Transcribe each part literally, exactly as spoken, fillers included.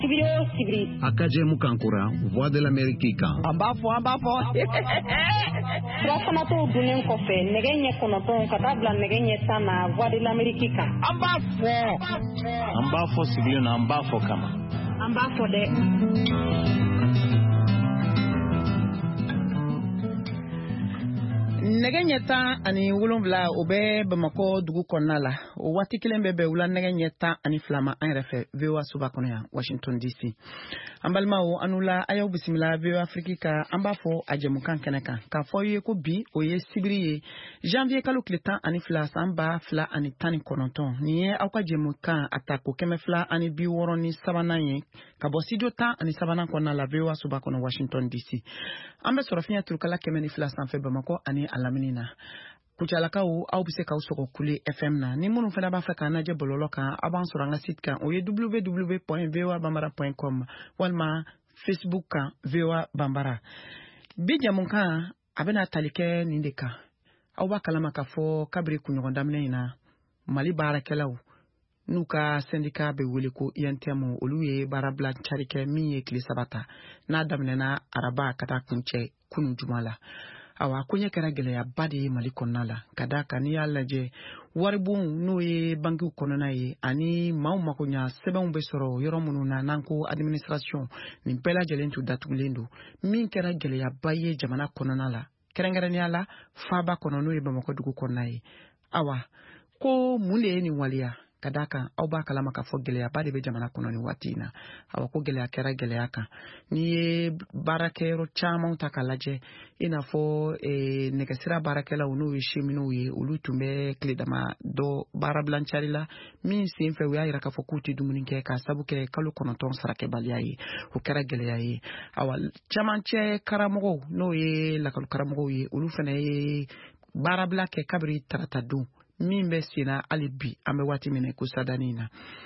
Sibiri sibiri. Akaje Mukankura, Voix de l'Amérique. Ambafo, ambafo. Frasana to dunen kofe, negenye konoton katabla negenye sana Voix de l'Amérique. Ambafo. Ambafo sibiri na ambafo kama. Ambafo de. Neganyeta ani wulumla obe Bamako dugu konna la o wati kelen bebe wula neganyeta ani flama an refe V O A suba kono ya Washington D C ambalma o anula ayo bisimila V O A Afrika ambafo ajemukan keneka ka foye ko bi o ye sibiri janvier kalo kletan ani fla samba fla ani tani kononton ni e akwa jemukan atako keme fla ani bi woroni sabana ye ka bo sidio ta ani sabana konna la V O A suba kono Washington D C ambe sorofia turkala keme ni fla sanfe Bamako ani alaminina kuchalaka u au bise ka usoko kule F M na ni munu fena ba feka na je bololo kan aban suranga site kan oye w w w point v o a bambara point com walma Facebook kan V O A Bambara bija munka abena talike nindeka au ba kalama ka fo kabri kunyogonda mlena mali barakelaw nuka sendika be wele ko I N T M oluye barabla charike miye kli sabata na damnena araba kata kunche kunu jumala awa kunye kera gele ya badi mali konala kadaka ni alaje waribun no ye banki konona ye ani maw makonya seben be soro yoro mununa nanko administration ni bela jelentu datulendo min kera gele ya baye jamana konona la kerengere ni ala faba konono ye Bamako dugu konaye awa ko mule ni walia kadaka au ba kalama ka fo geleya bade be jamana kono ni watina awa ko geleya kera geleya kan ni barakero chama utakalaje ina fo e nekesira barakela unu yishimino ye ulutumbe kledama do barablanchari la min sinfe we ayira ka fo kuti dumuninke ka sabuke kalu kono ton sarake baliyayi o kera geleya yi awa chamanche karamogo no ye la kalu karamogo ye ulu fene ye barabla ke kabri taratadu mimbe sina alibi ame wati mine kusadanina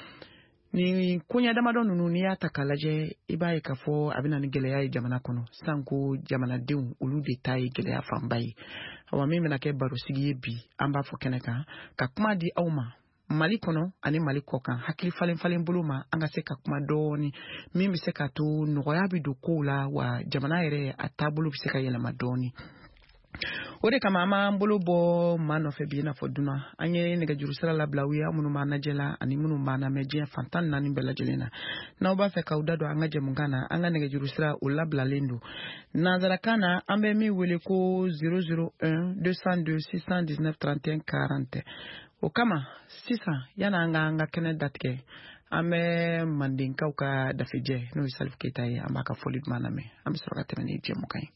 ni kunya damado nunu ni atakalaje ibaye kafo abina ni geleya jamana kono sanku jamana deun ulu detail geleya fambai awa mimi na ke baro sigiye bi amba fo keneka ka kuma di awma mali kono ani mali kokan hakili falen falen buluma anga se ka kuma doni mimi se ka to noya bi do kola wa jamana ere atabulu bi se ka yela madoni ode kama ama mbolo bo mano fe bi na foduna anye nega jurusala la blawiya munu mana jela ani munu mana meje fantan nani bela jelena na oba fe kaudado angaje mungana anga nega jurusala ula blalendo nazara kana ambe mi wele ko zero zero un deux cent deux six cent dix-neuf trente et un quarante o kama sisa yana anga anga kene datke ame mandinka uka dafije no isalif kitaye ambaka folid maname ambe soroka temeni je mukai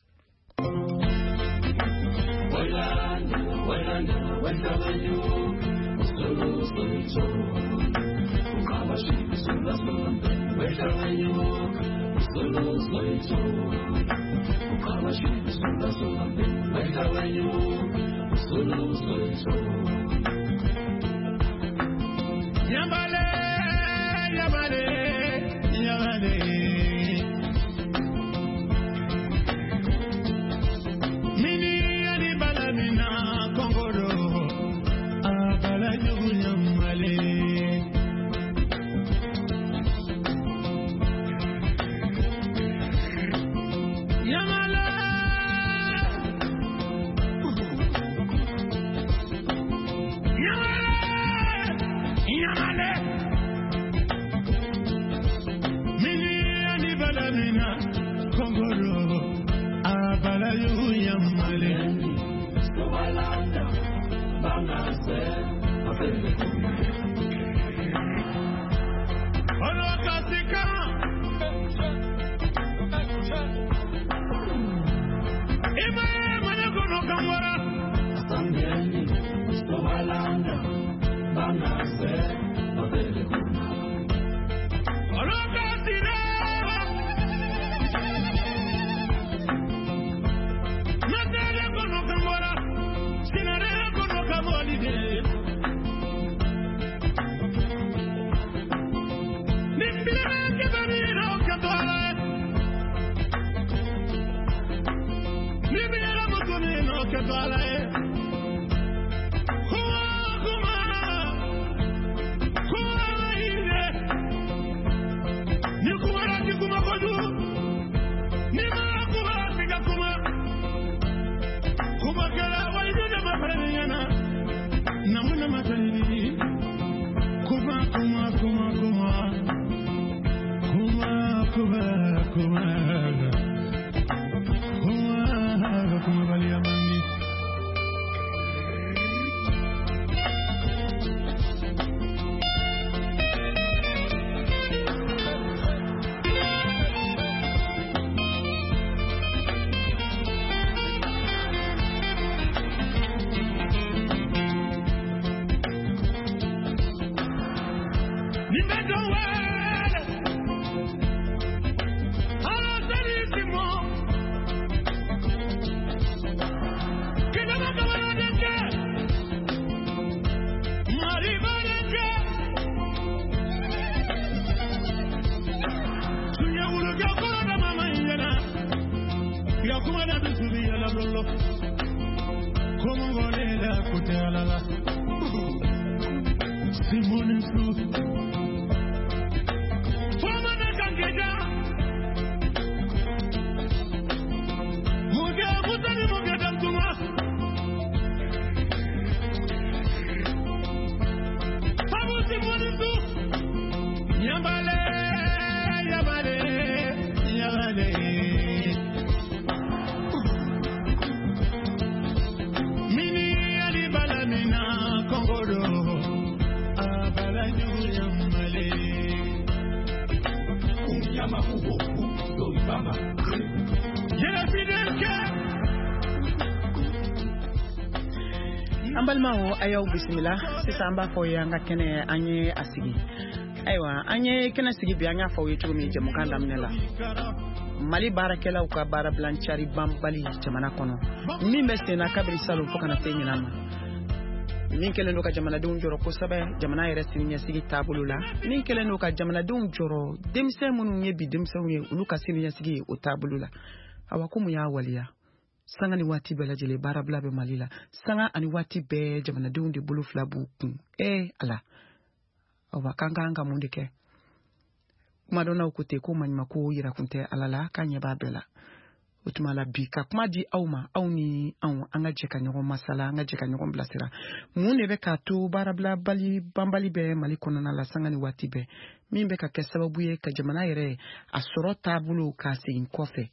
Yamale, yamale, yamale. You kuma kuma kuma kuma baliamani Ambalmao ayaw bismillah sisan ba fo yanga kene anye asigi aywa anye kene sigi bi anya fo yitu mi je mukanda mnela mali barakela uka bara blanchari bambali jamana kono mi meste na kabri salu fo kana te nyinama min kele no ka jamana dun joro ko sabe jamana yere sininya sigi tabulula min kele no ka jamana dun joro demse munu nyebi demse unu unu ka sininya sigi o tabulula awakumu ya waliya sanga ni wati bela jele barabla be malila sanga ani wati be jamana de unde bulu flabu kun eh ala oba kanga anga mundike kuma dona ukute ko manyima ko yira kunte alala kanya babela utumala bika kuma di auma auni an anga jeka nyogo masala anga jeka nyogo blasira mune be ka to barabla bali bambali be malikona na la sanga ni wati be mimbe ka kesababu ye ka jamana yere asoro tabulu ka sin kofe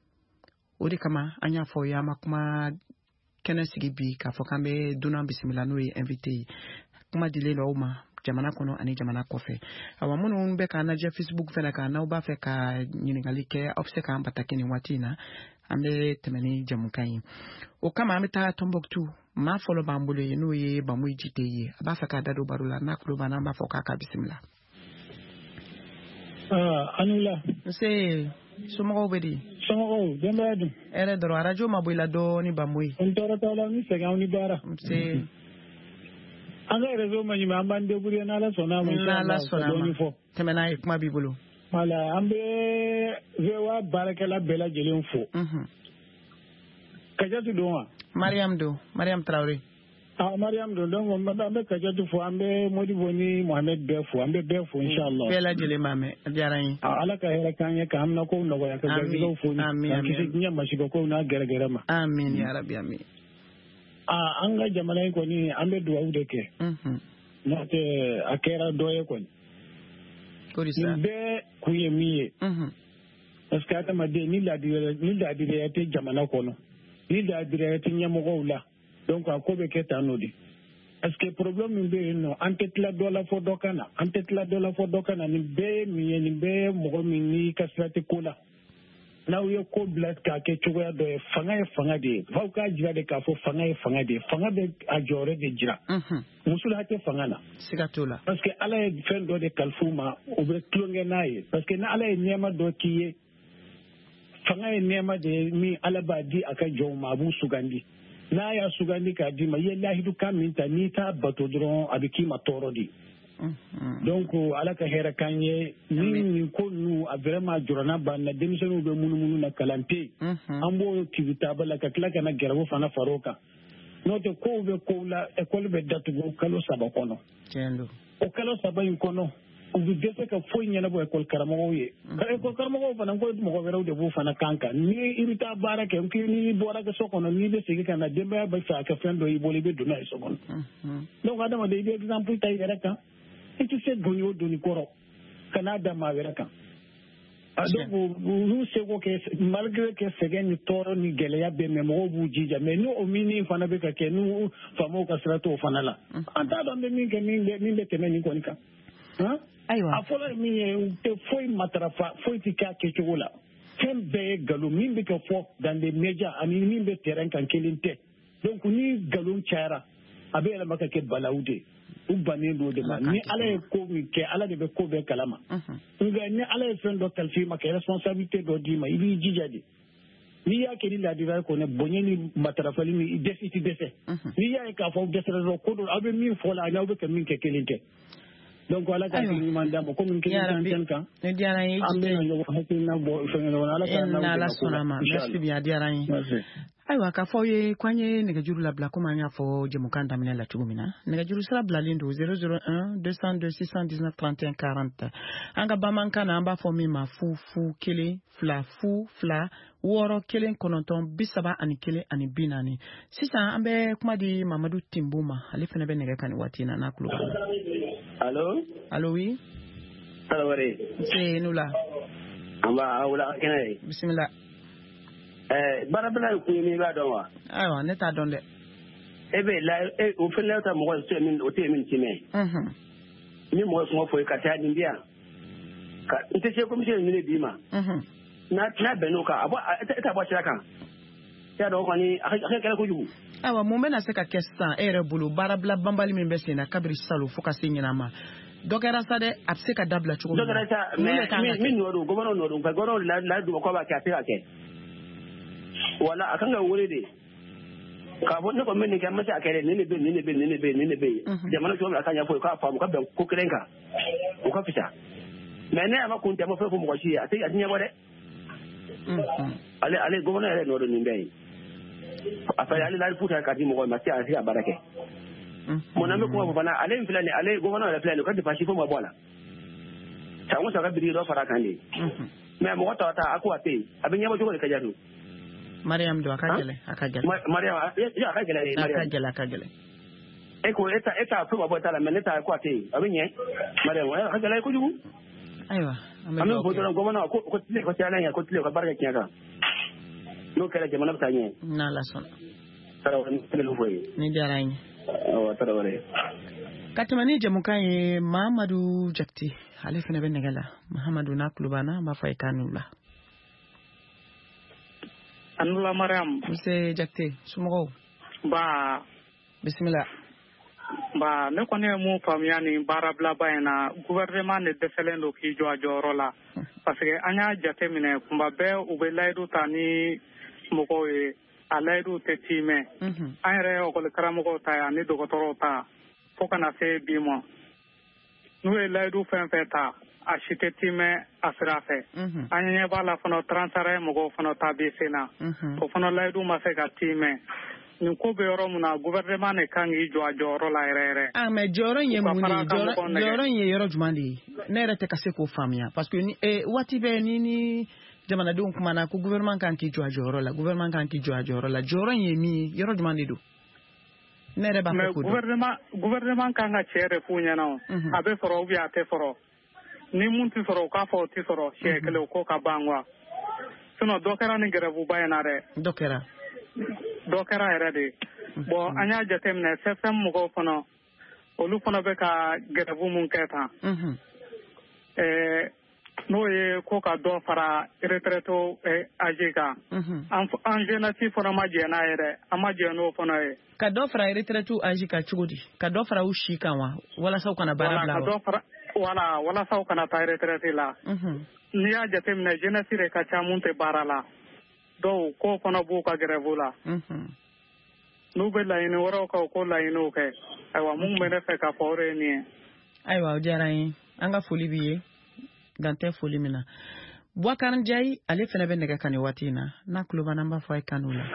odi kama anya fo ya makuma kena sigi bi ka fo kambe duna bismillah no invité kuma dilelo uma jamana kono ani jamana kofe awa muno unbe ka na je Facebook fela ka na uba fe ka nyingali ke opse ka ambata kini watina ambe temeni jamukai o kama amita Tombouctou ma folo bambule no ye bamu jite ye aba fa ka dado barula na kulo bana ba fo ka ka bismillah ah anula se sumo bedi Songo, dembe ere doro radio mabuila do ni bamui on tora tala ni sega oni bara se anga rezo mani mamba nde buri na la sona mo na la sona ma temena e kuma bibulu mala ambe vewa barakala bela jelen fo mhm kajatu doa Mariam do Mariam Traoré ah Mariam do donc ambe kajatu fo ambe modi boni Mohamed Befo ambe Befo inshallah bela jele mame diarayi ala ka hera kanya ka amna ko ndo ya ka gazo fo amin kisi nya mashigo ko na gere gere ma amin ya rabbi amin ah anga jamana ko ni ambe duwa udeke mhm na te akera doye ko korisa be kuye miye mhm parce que atama de ni la dire ni la dire te jamana ko no ni la dire te nyamo ko la donc ko be keta nodi est-ce que problème be no antet la dola fo dokana antet la dola fo dokana ni be miye ni be mo mi ni kasrate kula na uye ko blat ka ke chugo do fanga e fanga de fa ka jira de ka fo fanga e fanga de fanga be a jore de jira mhm musul hate fanga na sigatola parce que ala e fen do de kalfuma o be klonge naye parce que na ala e nema do kiye fanga e nema de mi ala ba di aka joma bu sugandi na ya sugandi ka di ma ye lahidu kaminta ni ta bato dron abiki ma toro di donc ala ka hera kanye ni ni ko nu a vraiment jorana banna demisonu be munu munu na kalante ambo kibita bala ka klaka na gerabo fana faroka note ko be ko la école be datugo kalo saba kono tendo o kalo saba in kono o bi dese ka foy nyana bo école karamo ye ka école karamo fana ko mo ko weraw de bu fana kanka ni irita baraka ko ni bora ka sokono ni be sigi kana demba ba fa ka fendo yi boli be duna e sokono donc adama de exemple tay reka et tu sais gonyo doni koro kana da ma veraka donc olu seko kɛ malgré que sɛgɛn ni tɔɔrɔ ni gɛlɛya bɛ mɛ mɔgɔw b'u jija mais ni o min fana bɛ ka kɛ n'u faamaw ka sira t'o fana la an t'a dɔn bɛ min kɛ min bɛ tɛmɛ nin kɔni kan a fɔlɔ ye min ye u tɛ foyi matarafa foyi tɛ k'a kɛcogo la fɛn bɛɛ ye nkalon min bɛ ka fɔ dans les médias ani min bɛ terrain kan kelen tɛ donc ni nkalon cayara a bɛ yɛlɛma ka kɛ balawu de u bannen don de ma ni ala ye ko min kɛ ala de bɛ ko bɛɛ kalama nka ni ala ye fɛn dɔ kalifa i ma ka responsabilité dɔ d'i ma i b'i jija de n'i y'a kɛ ni ladira kɔnɔ bonya ni matarafali ni i dɛsɛ i ti dɛsɛ n'i y'a ye k'a fɔ dɛsɛra dɔrɔn ko dɔ aw bɛ min fɔ la ani aw bɛ ka min kɛ kelen tɛ donc ala ka hakili ɲuman d'a ma komi kelen tɛ kan an bɛna ɲɔgɔn hakilina bɔ fɛn ɲɔgɔn ala ka n'aw sɔnna ma merci bien a diyara n ye ayiwa k'a fɔ ye k'an ye nɛgɛjuru labila komi an y'a fɔ jɛmukan daminɛ la cogo min na nɛgɛjuru sira bilalen don zéro zéro un deux cent deux six cent dix-neuf trente et un quarante an ka bamanankan na an b'a fɔ min ma fu fu kelen fila fu fila wɔɔrɔ kelen kɔnɔntɔn bi saba ani kelen ani bi naani sisan an bɛ kuma di mamadu tinbu ma ale fana bɛ nɛgɛ kan nin waati in na n'a kulo b'a la. allo allo oui Tarawele nse n'u la an b'a wula kɛnɛ ye bisimila ɛɛ baarabila ye kun ye min b'a dɔn wa ayiwa ne t'a dɔn dɛ e bɛ la o fɛnɛ la ta mɔgɔ o tɛ min ti mɛn ni mɔgɔ sɔngɔ fɔ ka taa nin di yan ka n tɛ se commission ɲini d'i ma n'a n'a bɛn n'o kan a bɔ e t'a bɔ sira kan y'a dɔn kɔni a ka kɛlɛ kojugu. ayiwa mun bɛna se ka kɛ sisan e yɛrɛ bolo baarabila banbali min bɛ sen na kabiri salo fo ka se ɲinan ma dɔ kɛra sa dɛ a bɛ se ka dabila cogo min na. dɔ kɛra sa mais min nɔ don gɔbɔnɔ nɔ don nka gɔbɔnɔ la la dugukɔ b'a kɛ a tɛ ka kɛ wala a kan ka wele de k'a fɔ ne kɔni bɛ nin kɛ n ma se a kɛ dɛ nin de bɛ nin de bɛ nin de bɛ nin de bɛ jamana cogo min na a ka ɲɛfɔ k'a faamu ka bɛn ko kelen kan o ka fisa mais ne y'a ma kun tɛ ma fɛn fɔ mɔgɔ si ye a tɛ a tɛ ɲɛbɔ dɛ ale ale gɔbɔnɔ yɛrɛ nɔ don nin bɛɛ ye a fɛ ale la futa ka di mɔgɔ ma se a se ka baara kɛ mun na n bɛ kuma fɔ fana ale min filɛ nin ale gɔbɔnɔ yɛrɛ filɛ nin o ka dépense fo ma bɔ a la san o san ka biriki dɔ fara a kan de mais mɔgɔ tɔw ta a ko a tɛ yen a bɛ ɲɛbɔ cogo de ka jadu. Mariam do a ka gɛlɛn a ka gɛlɛn. Mariam a ka gɛlɛn a ka gɛlɛn a ka gɛlɛn. e ko e ta e ta fo ma bɔ ta la mais ne ta ko a tɛ yen a bɛ ɲɛ Mariam a ka gɛlɛn kojugu. ayiwa an bɛ fɔ dɔrɔn gɔbɔnɔ ko ko tile ko tile ɲɛ ko tile ka baara kɛ tiɲɛ kan n'o kɛra jamana bɛ taa ɲɛ. n'Ala sɔnna. Tarawele ni kelen fɔ ye. ni diyara n ye. awɔ Tarawele. ka tɛmɛ ni jamukan ye Mahamadu Jakite ale fana bɛ nɛgɛ la Mahamadu n'a tulo b'an na an b'a fɔ a ye k'a n'u la. Anula Mariam. Monsieur Jakite somɔgɔw. Ba. bisimila. Ba ne kɔni ye mun faamuya nin baarabilaba in na gouvernement de dɛsɛlen don k'i jɔ a jɔyɔrɔ la parce que an y'a jate minɛ kuma bɛɛ u bɛ layidu ta ni mɔgɔw ye a layidu tɛ timɛ an yɛrɛ ekɔli karamɔgɔw ta yan ni dɔgɔtɔrɔw ta fo kana se bi ma n'u ye layidu fɛn fɛn ta a si tɛ timɛ a sira fɛ an ɲɛ b'a la fana transara mɔgɔw fana ta bi sen na o fana layidu ma se ka timɛ nin ko bɛ yɔrɔ min na gouvernement de kan k'i jɔ a jɔyɔrɔ la yɛrɛ yɛrɛ. ah mais jɔyɔrɔ in ye mun ye jɔyɔrɔ in ye yɔrɔ jumɛn de ye ne yɛrɛ tɛ ka se k'o faamuya parce que waati bɛɛ ni ni jamanadenw kumana ko gouvernement kan k'i jɔ a jɔyɔrɔ la gouvernement kan k'i jɔ a jɔyɔrɔ la jɔyɔrɔ in ye min ye yɔrɔ jumɛn de don ne yɛrɛ b'a fɔ k'o dɔn. gouvernement gouvernement kan ka tiɲɛ de f'u ɲɛna o a bɛ sɔrɔ ou bien a tɛ sɔrɔ ni mun tɛ sɔrɔ u k'a fɔ o tɛ sɔrɔ siɲɛ kelen o ko ka ban quoi sinon dɔ kɛra ni grève ba in na dɛ. dɔ kɛra. dɔ kɛra yɛrɛ de bon an y'a jateminɛ C S M mɔgɔw fana olu fana bɛ ka grève mun kɛ tan n'o ye ko ka dɔ fara retraité âgé kan an jeunesse fana ma jɛ n'a ye dɛ an ma jɛ n'o fana ye. ka dɔ fara retraité âgé kan cogo di ka dɔ fara u si kan wa walasa u kana baara bila wa. wala walasa u kana taa retraité la n'i y'a jateminɛ jeunesse de ka ca mun tɛ baara la. dɔw ko fana b'u ka grève la n'u bɛ laɲini wɛrɛw kɛ u ko laɲiniw kɛ ayiwa mun bɛ ne fɛ ka fɔ o de ye nin ye. ayiwa o diyara n ye an ka foli b'i ye dan tɛ foli min na Boubacar Ndiaye ale fana bɛ nɛgɛ kan nin waati in na n'a tulo b'an na an b'a fɔ a ye kanu la.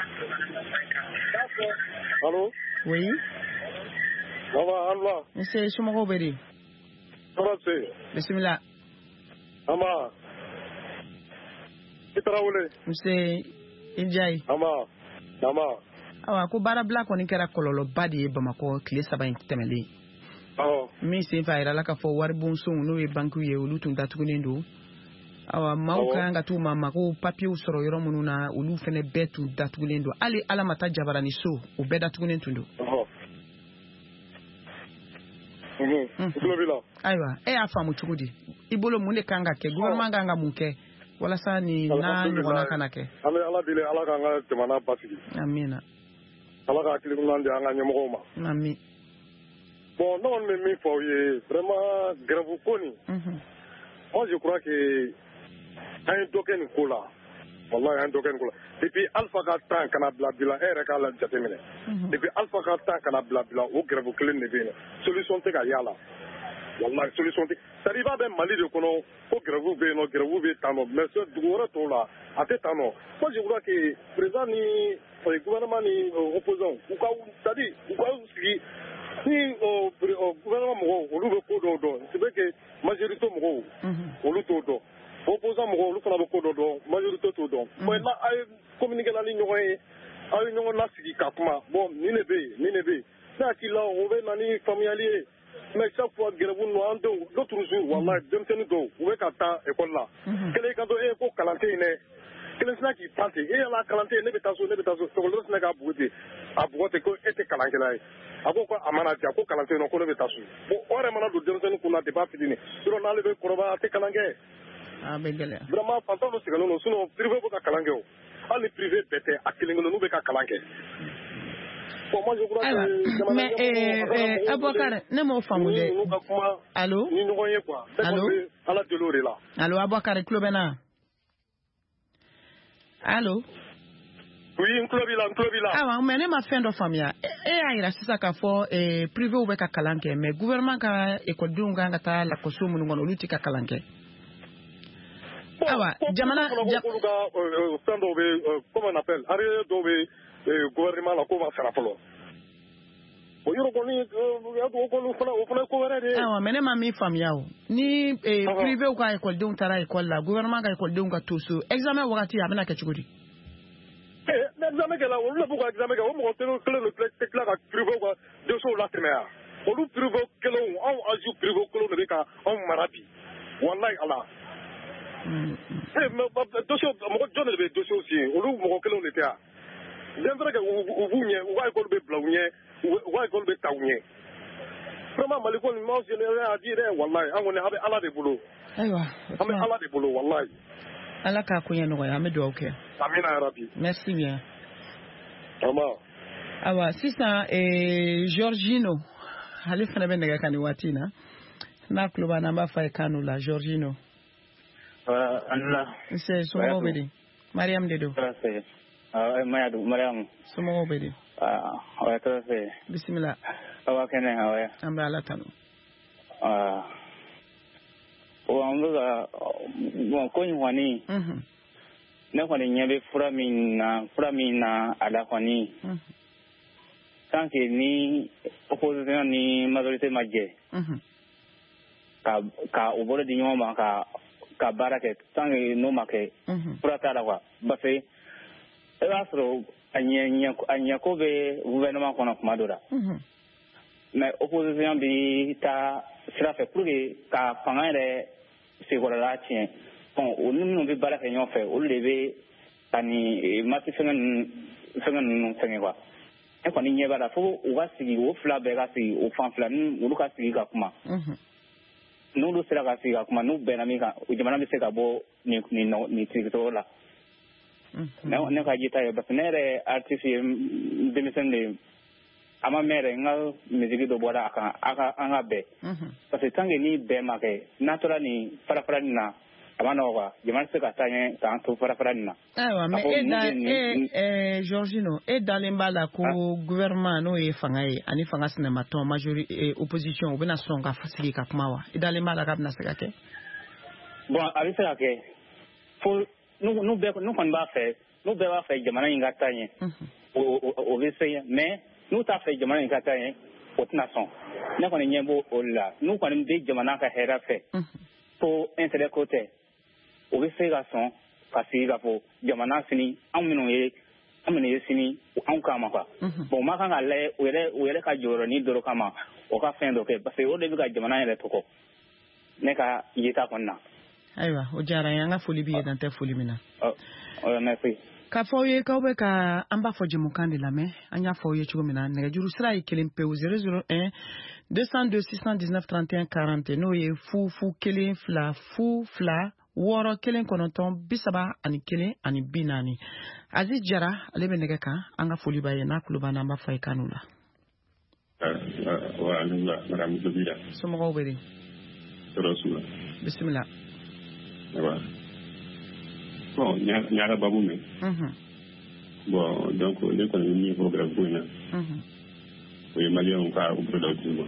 allo. oui. baba alba. nse somɔgɔw bɛ di. tɔɔrɔ se. bisimila. ama. i Tarawele. nse i Ndiaye. ama ama. awa ko baarabila kɔni kɛra kɔlɔlɔba de ye Bamakɔ tile saba in tɛmɛlen. awɔ. min sen fɛ a yirala k'a fɔ waribonsow n'o ye bankiw ye olu tun datugulen don awa maaw kan ka t'u ma mago papiyew sɔrɔ yɔrɔ minnu na olu fɛnɛ bɛɛ tun datugulen don hali ala ma taa jabarani so o bɛɛ datugulen tun don ayiwa e y'a faamu cogo di i bolo mun de kan ka kɛ gouvernement kan ka mun kɛ walasa ni n'a ɲɔgɔnna kana kɛ an bɛ ala deli ala k'an ka jamana basigi amina ala ka hakili ɲuman di an ka ɲɛmɔgɔw ma amin bon ne kɔni bɛ min fɔ aw ye vraiment grève ko nin moi je crois que an ye dɔ kɛ nin ko la wallahi an ye dɔ kɛ nin ko la depuis Alpha ka temps kana bila bila e yɛrɛ k'a la jateminɛ depuis Alpha ka temps kana bila bila o grève kelen de bɛ yen solution tɛ ka y'a la wallahi solution tɛ c'est-à-dire i b'a bɛ Mali de kɔnɔ ko grève bɛ yen nɔ grève bɛ tan nɔ mais dugu wɛrɛ tɔw la a tɛ tan nɔ moi je crois que président ni gouvernement ni opposant u ka c'est-à-dire u ka sigi ni gouvernement mɔgɔw olu bɛ ko dɔw dɔn c'est vrai que majorité mɔgɔw olu t'o dɔn opposant mɔgɔw olu fana bɛ ko dɔ dɔn majorité t'o dɔn maintenant a ye communiqué la ni ɲɔgɔn ye a ye ɲɔgɔn lasigi ka kuma bon nin de bɛ yen nin de bɛ yen ne hakili la o bɛ na ni faamuyali ye mais chaque fois grève ninnu an denw d'autres jours wallahi denmisɛnnin dɔw u bɛ ka taa école la kelen ka dɔn e ko kalan tɛ yen dɛ kelen sinna k'i pan ten e yala kalan tɛ yen ne bɛ taa so ne bɛ taa so sɔgɔlen sinna k'a bugu ten a bugɔ ten ko e tɛ kalankɛla ye a ko ko a mana diya ko kalan tɛ yen nɔ ko ne bɛ taa so bon o yɛrɛ mana don denmisɛnnin kun na depuis a fitinin sinon n'ale bɛ kɔrɔbaya a tɛ kalan kɛ a bɛ gɛlɛya vraiment fantan dɔ sɛgɛnnen don sinon privé bɛ ka kalan kɛ o hali privé bɛɛ tɛ a kelen kelen n'u bɛ ka kalan kɛ bon moi je crois que mais eh Abouakar ne m'o faamu dɛ n'u ka kuma allo ni ɲɔgɔn ye quoi allo ala deli o de la allo Abouakar tulo bɛ na allo oui n tulo b'i la n tulo b'i la awa mais ne ma fɛn dɔ faamuya e y'a yira sisan k'a fɔ eh privéw bɛ ka kalan kɛ mais gouvernement ka écoledenw kan ka taa lakɔso minnu kɔnɔ olu tɛ ka kalan kɛ awa jamana olu ka fɛn dɔw bɛ comment on appelle arrière dɔw bɛ gouvernement la ko ma sara fɔlɔ o yɔrɔ kɔni o fana o fana ko wɛrɛ de ye awa mais ne ma min faamuya o ni privéw ka écoledenw taara école la gouvernement ka écoledenw ka to so examen wagati a bɛna kɛ cogo di ni examen kɛla olu de b'u ka examen kɛ o mɔgɔ kelen de tɛ tila ka privéw ka dossiers latɛmɛ yan olu privé kelenw anw aju privé kelenw de bɛ ka anw mara bi walayi ala dossier mɔgɔ jɔn de bɛ dossier signé olu mɔgɔ kelenw de tɛ yan bien vrai que u b'u ɲɛ u ka école bɛ bila u ɲɛ u ka école bɛ ta u ɲɛ vraiment Mali ko nin m'aw y'a di dɛ walayi an kɔni an bɛ ala de bolo ayiwa an bɛ ala de bolo walayi ala k'a ko ɲɛ nɔgɔya an bɛ dugawu kɛ amina yarabi merci bien ama awa sisan eh Georgino ale fana bɛ nɛgɛ kan nin waati in na n'a tulo b'an na an b'a fɔ a ye kan la Georgino anula nse somɔgɔw bɛ di Mariam de don Uh, Mayadu, Mariam. Somɔgɔw bɛ di? Ah, o ye tɔgɔ fɛ. Bisimila. Awa kɛnɛ, awa ye. An bɛ Ala tanu. Ah, o an bɛ ka bon ko in kɔni. Mhm. Ne kɔni ɲɛ bɛ fura min na, fura min na a la kɔni. Mhm. Tant que ni opposition ni majorité ma jɛ. Mhm. Ka ka u bolo di ɲɔgɔn ma ka ka baara kɛ tant que n'o ma kɛ. Mhm. Fura t'a la quoi. Parce que e b'a sɔrɔ a ɲɛko bɛ gouvernement kɔnɔ kuma dɔ la mais opposition bɛ taa sira fɛ pour que ka fanga yɛrɛ senkɔrɔla tiɲɛ bon olu minnu bɛ baara kɛ ɲɔgɔn fɛ olu de bɛ ka nin mati fɛngɛ ninnu fɛngɛ ninnu fɛngɛ quoi e kɔni ɲɛ b'a la fo u ka sigi o fila bɛɛ ka sigi o fan fila ni olu ka sigi ka kuma n'olu sera ka sigi ka kuma n'u bɛnna min kan jamana bɛ se ka bɔ nin nin tigitɔgɔ la. ne ne ka jita ye parce que ne yɛrɛ artiste ye denmisɛnnin de a ma mɛn yɛrɛ n ka musique dɔ bɔra a kan a ka an ka bɛɛ parce que tant que ni bɛɛ ma kɛ n'a tora nin fara-fara nin na a ma nɔgɔ quoi jamana tɛ se ka taa ɲɛ k'an to fara-fara nin na. ayiwa mais e da e Georgino e dalen b'a la ko gouvernement n'o ye fanga ye ani fanga sinɛmatɔn majorité opposition u bɛna sɔn ka sigi ka kuma wa i dalen b'a la k'a bɛna se ka kɛ. bon a bɛ se ka kɛ fo n'u bɛɛ n'u kɔni b'a fɛ n'u bɛɛ b'a fɛ jamana in ka taa ɲɛ o bɛ se yen mais n'u t'a fɛ jamana in ka taa ɲɛ o tɛna sɔn ne kɔni ɲɛ b'o o la n'u kɔni bɛ jamana ka hɛrɛ fɛ fo intérêt ko tɛ o bɛ se ka sɔn ka sigi ka fɔ jamana sini anw minnu ye an minnu ye sini anw kama quoi bon o ma kan ka lajɛ o yɛrɛ o yɛrɛ ka jɔyɔrɔ ni dɔrɔn kama o ka fɛn dɔ kɛ parce que o de bɛ ka jamana yɛrɛ tɔgɔ ne ka yeta kɔni na. Aiwa, o jara yanga foli bi dan te foli mina. Oh, oh merci. Ka fo ye ka be ka amba fo jemukan de la me anya fo ye chugo mina ne juru sira yi kelen pe zero zero un deux cent deux six cent dix-neuf trente et un quarante no ye fu fu kelen fla fu fla woro kelen konoton bisaba ani kelen ani binani. Aziz Jara ale be nege kan anga foli ba ye na kuluba na ma fa ikanula. Wa alhamdulillah madame Zubida. Somo beri. Rasula. Bismillah. Wa. Bon, ñaara babu me. Mhm. Bon, donc les ko ni programme ko na. Mhm. Oui, malien ka ko do timo.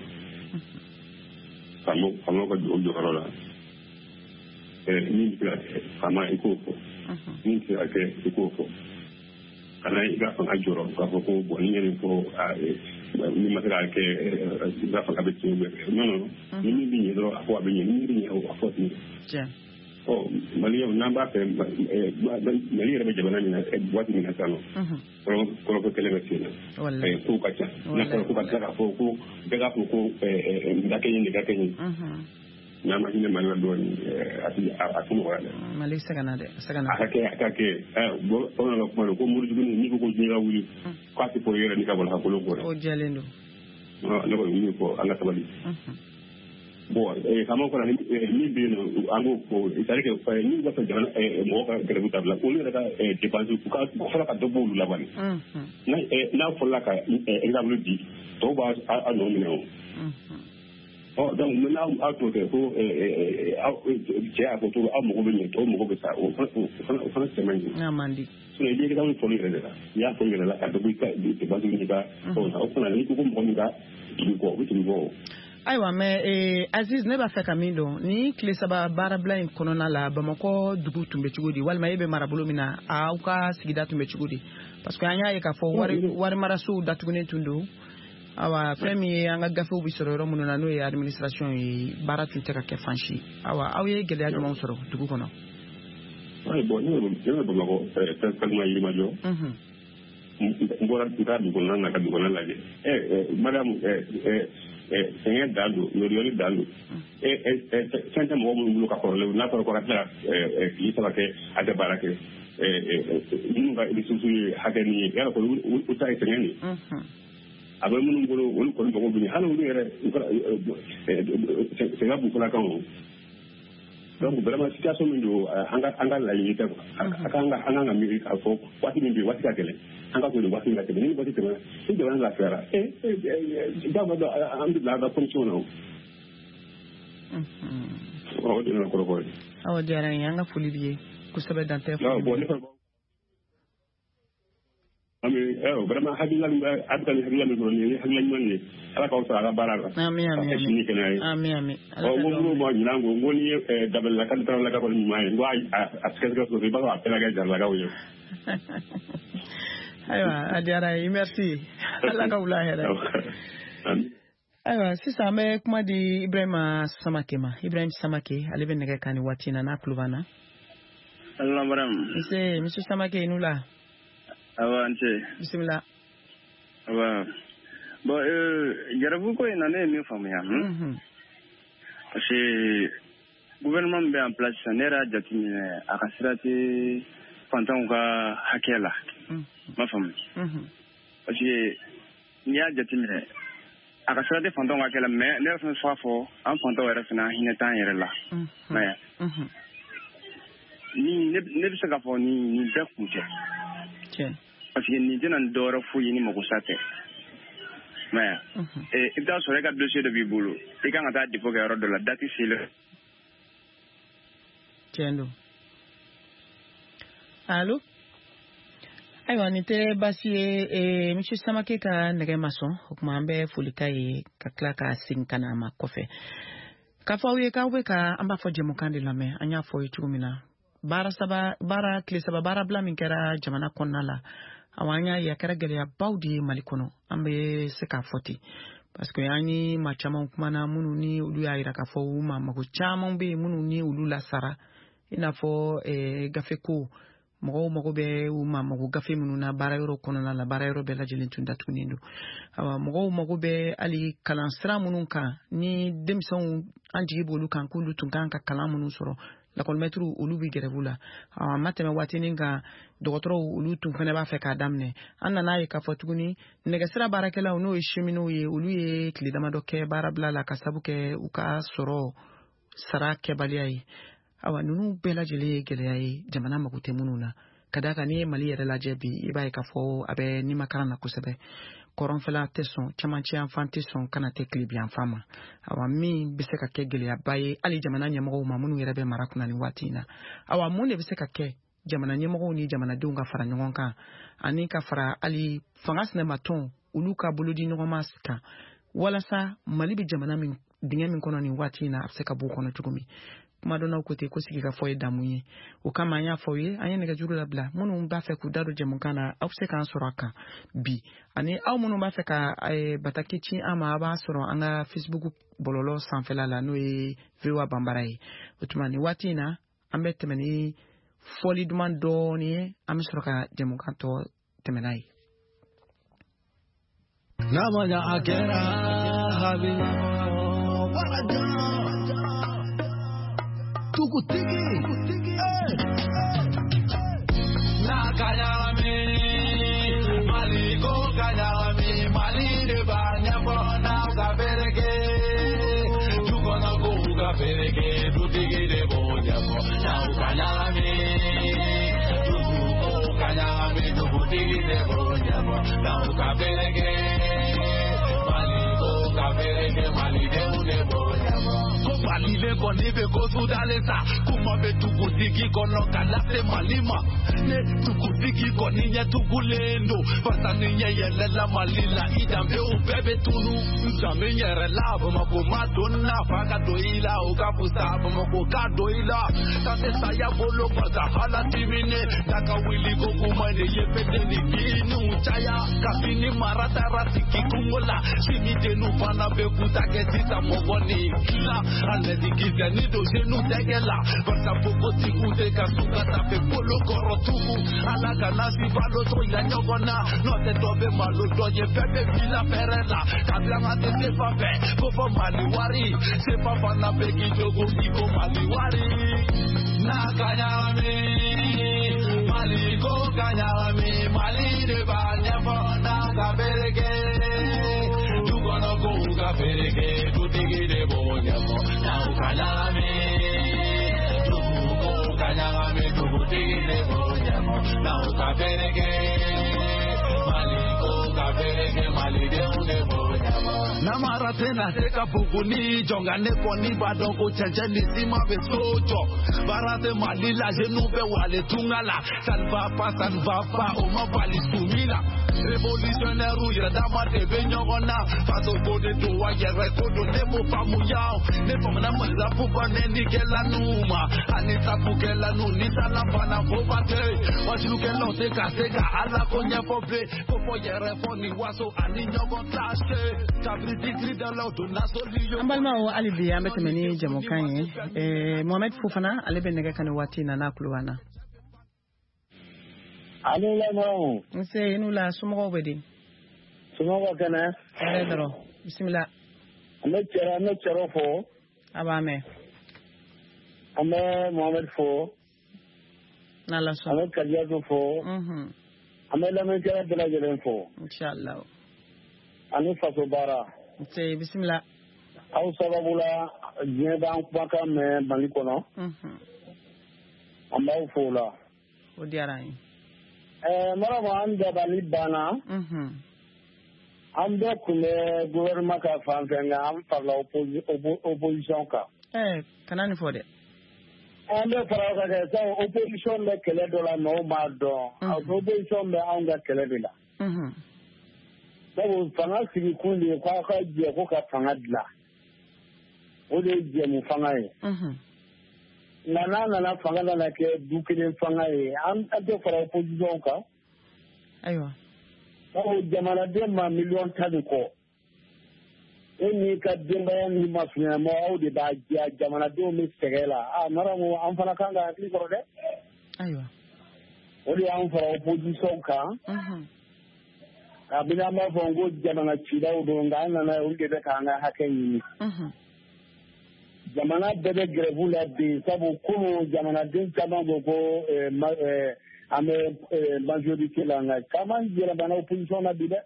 Famo famo ko do do rola. Eh ni bi fama iko ko. Mhm. Ni ti ake iko ko. Kana iga fa ajoro ka ko ko bo ni ni ko a ni matera ke iga fa ka be ti no no. Ni bi ni do ko abi ni ni ni o ko ni. Ja. Oh, Malia namba pe Malia be jabana ni e boîte ni nasano. Mhm. Ko ko ko kele besina. Eh ko kacha. Na ko ko kacha ko ko daga ko ko eh ndake ni ndake ni. Mhm. Na ma ni Malia do ni ati ati mo wala. Malia sagana de sagana. Akake akake eh bo ono ko ko muru ni ni ko ko ni wuli. Ko ati po yere ni ka bola ko lo ko. O jalendo. No no ko ni ko ala tabali. Mhm. Bon, eh, kama kuna ni ni bino ango ko itari ke fa ni ba fa jana eh mo ka kare buta bla ko ni daga eh depansu ka ko fa ka dobo lu labani mhm na eh na fola ka eh example di to ba a no mi no mhm oh donc maintenant auto te ko eh eh je a ko to a mo ko ni to mo ko sa o fa o fa semaine na mandi so ni ke dawo foli rede la ya foli rede la ka dobo ka di ba ni ka o na o fa ni ko mo ko ka di ko bi ti ko. Aiwa me eh Aziz ne ba fe kamindo ni kile saba barabla in konona la Bamako dugu tumbe chugudi walma yebe marabulu mina auka sigida tumbe chugudi parce que anya yeka fo wari wari marasu datugune tundu awa femi anga gafe ubi sororo mununa no ya administration yi baratu teka ke fanshi awa awye gele ajo mo soro dugu kono. Ai bo ni ni Bamako eh kalma yi majo mhm ngora ntadu kono na ka dugu na laje eh madam eh eh eh senga dalu yori yori dalu eh eh senta mo mo lu ka ko le na ko ko ratla eh eh ki sala ke ade barake eh eh ni ga ni susu hadani ya ko u ta senga ni mhm abe mun ngolo wol ko ko bi hanu ni re eh senga bu kala kan donc vraiment situation min do anga anga la yi ta aka anga anga mi ka fo wati min bi wati ka kele anga ko do wati ka kele ni wati tema ni de la fera eh da ba am da da fonction no mhm o de na ko ko awo jara yanga fuli biye ku sabe dan te ami eh vraiment hadila abdal hadila mi ni hadila ni ala ka usara barara amin amin amin amin o mo mo ni nango ngoni eh dabal la kan tan la ka ko ni mai ngo aske ko so ba ba pela ga jar la ga yo aywa adiara merci ala ka ula hera aywa sisa me kuma di Ibrahima Samake ma Ibrahim Samake alebe nege kani watina na klubana Allah maram ise monsieur Samake inula avance bismillah aba bo eh jarabu ko ina ne mi famu ya mhm parce que gouvernement be en place sanera jatimine akasirati fantan ka hakela ma famu mhm parce que ni a jatimine akasirati fantan ka hakela mais ne fa fa fo an fantan wera fina hinetan yere la mais mhm ni ne ne bisa ka fo ni ni da kuje parce que ni dina ndoro fu yini mako sate mais eh ida so rega dossier de bibulu e kan ata dépôt ga de la date c'est le tiendo allô aywa ni te basi eh monsieur Samake ka nege maso kuma ambe fulika yi ka klaka sinkana makofe ka fawiye ka we ka amba fo jemu kandila me anya fo yitumina bara saba bara kile saba bara bla min kera jamana konnala awanya ya kera gele ya baudi malikono ambe seka foti parce que yani machama kuma na munu ni ulu ya ira ka fo uma mako chama be munu ni ulu la sara ina fo e gafeko mo mo be uma mo gafe munu na bara yoro kono la bara yoro be la jelen tunda tunindo awa mo mo be ali kalansra munu ka ni demson anji bolu kan kulu tunkan ka kalamu munu soro lakol metru ulu bi gerevula a mateme watini nga dogotoro ulu tun fene ba fe ka damne anna na yi ka fotuguni nega sira barakela no ishimino ye ulu ye klidama doke barabla la kasabuke uka soro sara kebaliyai awa nunu bela jele geleyai jamana makute mununa kadaka ni mali yere la jebi ibai ka fo abe ni makarana kusebe koron fela teson chamanchi enfant teson kana te klibi enfama awa mi bise ka ke gele abaye ali jamana nyamgo mamunu yere be marakuna ni watina awa munde bise ka ke jamana nyamgo ni jamana dunga fara nyonka ani ka fara ali fangas ne maton uluka buludi no maska wala sa mali bi jamana min dinga min kono ni watina abseka bu kono tugumi kuma dona ko te ko sigi ka foye damuye o kama anya foye anya ne ga juru la bla munu ba fe ku dado je munkana afse kan soraka bi ani aw munu ba fe ka e batakichi ama ba soro anga Facebook bololo sanfela la no e vewa bambarai otumani watina ambe temeni foli duman doni am soroka je munkanto temenai namanya akera habi tukutiki na kanyami maliko kanyami malide banya bona kabereke tukona ko kabereke tutiki de bonya na kanyami tuku kanyami tutiki de bonya na kabereke maliko kabereke malide de bonya Malile konibe kosudalesa kumabe tukutiki kono kalate malima ne tukutiki koninya tukulendo pasaninya yelela malila idambe ubebe tunu udambe yerela bomako madonna faka doila ukapusa bomako kadoila tate saya bolo baza hala timine takawili kokumane yepete nikini uchaya kapini marata ratiki kungola simite nupana bekutake sisa mogoni kila Aledi kizani do jenu tegela Bata poko tiku de kasuka tape polo koro tuku Alaka nasi valo to ila nyogona Note tobe malo doye pepe vila perela Kablanga te sefa be Kofo maliwari Sefa fana beki jogo iko maliwari Na kanyami Maliko kanyami Mali de banya fona kabereke Tukono ko kabereke Tutiki de bonya Now kanyami Tuko kanyami Tuko tigile bonyamo Now kabereke Maliko kabereke Malide unde bonyamo Namara tena teka pukuni Jonga nepo ni badongo chenche nisima besojo Barate malila jenupe wale tungala Sanva pa sanva pa Oma pali sumila Revolutionnaire ou yadama de benyogona Faso bode to wa yere kodo nebo pamuyao Nebo mnamo za pupa neni kela numa Anita pukela nuni salambana fobate Wachiluke lonte kasega ala konye pople Popo yere foni waso ani nyogon tashe Kabriti krida lauto naso liyo Ambalma o alibi ambete meni jamokanye eh, Mohamed Fofana alebe nege kane wati na nakuluwana Alo la mo. Nse inu la sumo wedi. Sumo kana. Ale daro. Bismillah. Ame chera ame chero fo. Aba me. Ame Mohamed fo. Na la so. Ame Kadiago fo. Mhm. Ame la me chera de la jelen fo. Inshallah. Ane faso bara. Nse bismillah. Au sababula jeda mpaka me balikono. Mhm. Amba fo la. Odiarai. Eh, maraba an jabali bana. Mhm. An bɛ kun bɛ gouvernement ka fan fɛ nka an farala opposition kan. Eh, kana ni fɔ dɛ. An bɛ fara ka kɛ sabu opposition bɛ kɛlɛ dɔ la mɔgɔw m'a dɔn. Opposition bɛ anw ka kɛlɛ de la. Mhm. Sabu fanga sigi kun de ye k'aw ka jɛ ko ka fanga dilan. O de ye jɛmu fanga ye. Mhm. Nka n'a nana fanga nana kɛ du kelen fanga ye an tɛ fara opposition kan. Ayiwa. Sabu jamanaden ma miliyɔn tan de kɔ. E n'i ka denbaya n'i ma fiɲɛmɔ aw de b'a diya jamanadenw bɛ sɛgɛn la. A mara mun an fana kan ka hakili sɔrɔ dɛ. Ayiwa. O de y'an fara opposition kan. Mhm. Kabini an b'a fɔ n ko jamana cilaw don nka an nana olu de bɛ k'an ka hakɛ ɲini. Mhm. jamana bɛɛ bɛ grève la bi sabu kunu jamanaden caman ko ko an bɛ majorité la nka caman yɛlɛmana opposition na bi dɛ.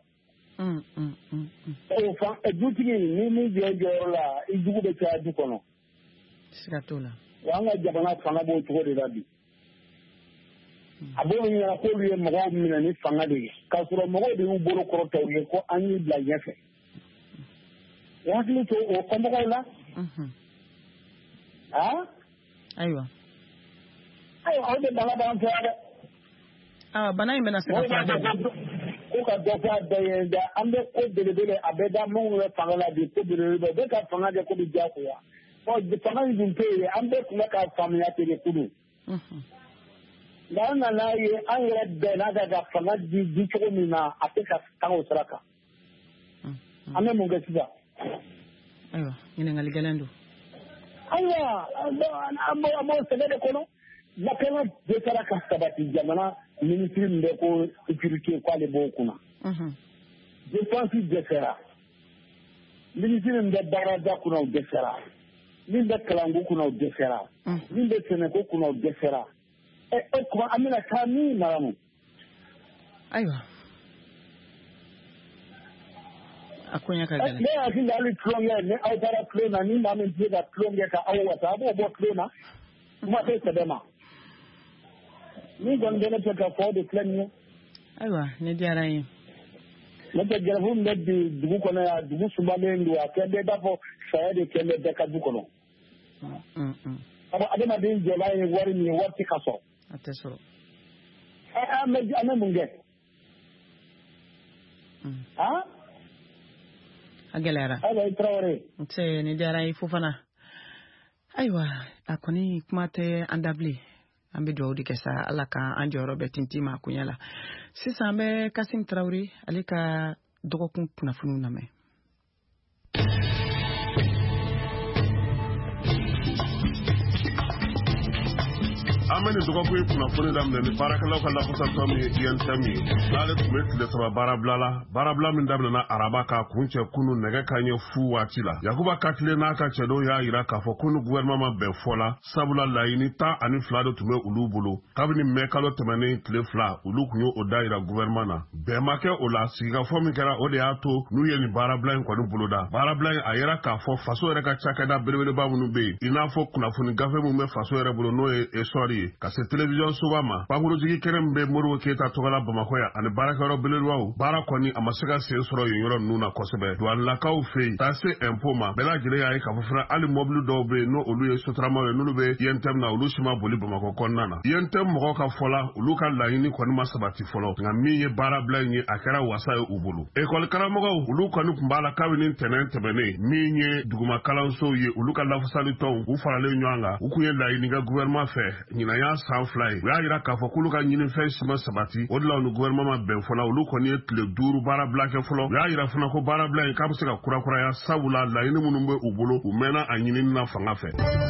dutigi ni min jɛ jɔyɔrɔ la i jugu bɛ caya du kɔnɔ. siga t'o la. wa an ka jamana fanga b'o cogo de la bi. a b'o ɲɛna k'olu ye mɔgɔw minɛ ni fanga de ye k'a sɔrɔ mɔgɔw de y'u bolo kɔrɔta u ye ko an y'u bila ɲɛfɛ. hakili to o kɔmɔgɔw la. ah. ayiwa. ayiwa o de bana b'an fɛ yan dɛ. ah bana in bɛna se ka fɔ a dɛ. ko ka dɔ fɔ a bɛɛ ye nka an bɛ ko belebele a bɛ da minnu bɛ fanga la bi ko belebele bɛ ka fanga kɛ ko bɛ diyagoya. ɔ fanga in dun tɛ yen an bɛɛ tun bɛ ka faamuya ten de kunun. nka an nana ye an yɛrɛ bɛɛ n'a ka ka fanga di di cogo min na a tɛ ka taa o sira kan. an bɛ mun kɛ sisan. ayiwa ɲininkali gɛlɛn don. ayiwa an b'o sɛgɛn de kɔnɔ. lakana dɛsɛra ka sabati jamana minisiri min bɛ ko sécurité k'ale b'o kunna. défense dɛsɛra. minisiri min bɛ baarada kunna o dɛsɛra. min bɛ kalanko kunna o dɛsɛra. min bɛ sɛnɛko kunna o dɛsɛra. ɛ ɛ kuma an bɛna taa min mara mu. ayiwa. a ko ɲɛ ka gɛlɛn. ne hakili la hali tulonkɛ ni aw taara tulon na ni maa min tɛ ka tulonkɛ ka aw wasa a b'o bɔ tulon na. kuma tɛ sɛbɛn ma. ni kɔni bɛ ne fɛ ka fɔ de filɛ nin ye. ayiwa ne diyara n ye. ne tɛ gɛrɛfu min bɛ bi dugu kɔnɔ yan dugu sumalen don a kɛ bɛɛ b'a fɔ saya de kɛ bɛ bɛɛ ka du kɔnɔ. sabu adamaden jɔla ye wari min ye wari tɛ ka sɔrɔ. a tɛ sɔrɔ. ɛ an bɛ an bɛ mun kɛ. han. a gɛlɛyara. ayiwa i Tarawele. nse ne diyara n ye Fofana. ayiwa a kɔni kuma tɛ an da bilen. an bɛ dugawu de kɛ sa ala ka an jɔyɔrɔ bɛɛ tintin ma kunya la. sisan an bɛ Kasim Tarawele ale ka dɔgɔkun kunnafoniw lamɛn. an bɛ nin dɔgɔkun in kunnafoni daminɛ ni baarakɛlaw ka lafasatɔ min ye I N T M ye n'ale tun bɛ tile saba baarabila la baarabila min daminɛna araba k'a kun cɛ kunu nɛgɛ kanɲɛ fu waati la Yakuba Katile n'a ka cɛdenw y'a jira k'a fɔ kunu gouvernement ma bɛn fɔ la sabula laɲini tan ani fila de tun bɛ olu bolo kabini mai kalo tɛmɛnen tile fila olu tun y'o da jira gouvernement na bɛn ma kɛ o la sigikafɔ min kɛra o de y'a to n'u ye nin baarabila in kɔni boloda baarabila in a yɛrɛ k'a fɔ faso yɛrɛ ka cakɛda belebeleba minnu bɛ yen i n'a fɔ kunnafoni gafe min bɛ faso yɛrɛ bolo n'o ye esɔri ye ka se télévision soba ma pankurutigi kɛnɛ min bɛ Modibo Keyita tɔgɔla Bamakɔ yan ani baarakɛyɔrɔ belebelebaw baara kɔni a ma se ka sen sɔrɔ yen yɔrɔ ninnu na kosɛbɛ douanelakaw fɛ yen taa se impôt ma bɛɛ lajɛlen y'a ye k'a fɔ fana hali mɔbili dɔw bɛ yen n'o olu ye sotaramaw ye n'olu bɛ I N T M na olu si ma boli Bamakɔ kɔnɔna na I N T M mɔgɔw ka fɔ la olu ka laɲini kɔni ma sabati fɔlɔ nka min ye baarabila in ye a kɛra wasa ye u bolo école karamɔgɔw olu kɔni tun b'a la kabini ntɛnɛn tɛmɛnen min ye duguma kalansow ye olu ka lafasali tɔnw u faralen ɲɔgɔn kan u kun ye laɲini kɛ gouvernement fɛ ɲinan y'a san fila ye u y'a jira k'a fɔ k'olu ka ɲinifɛn si ma sabati o de la u ni gouvernement ma bɛn fɔlɔ olu kɔni ye tile duuru baarabila kɛ fɔlɔ u y'a jira fana ko baarabila in k'a bɛ se ka kurakuraya sabula laɲini minnu bɛ u bolo u mɛnna a ɲinini na fanga fɛ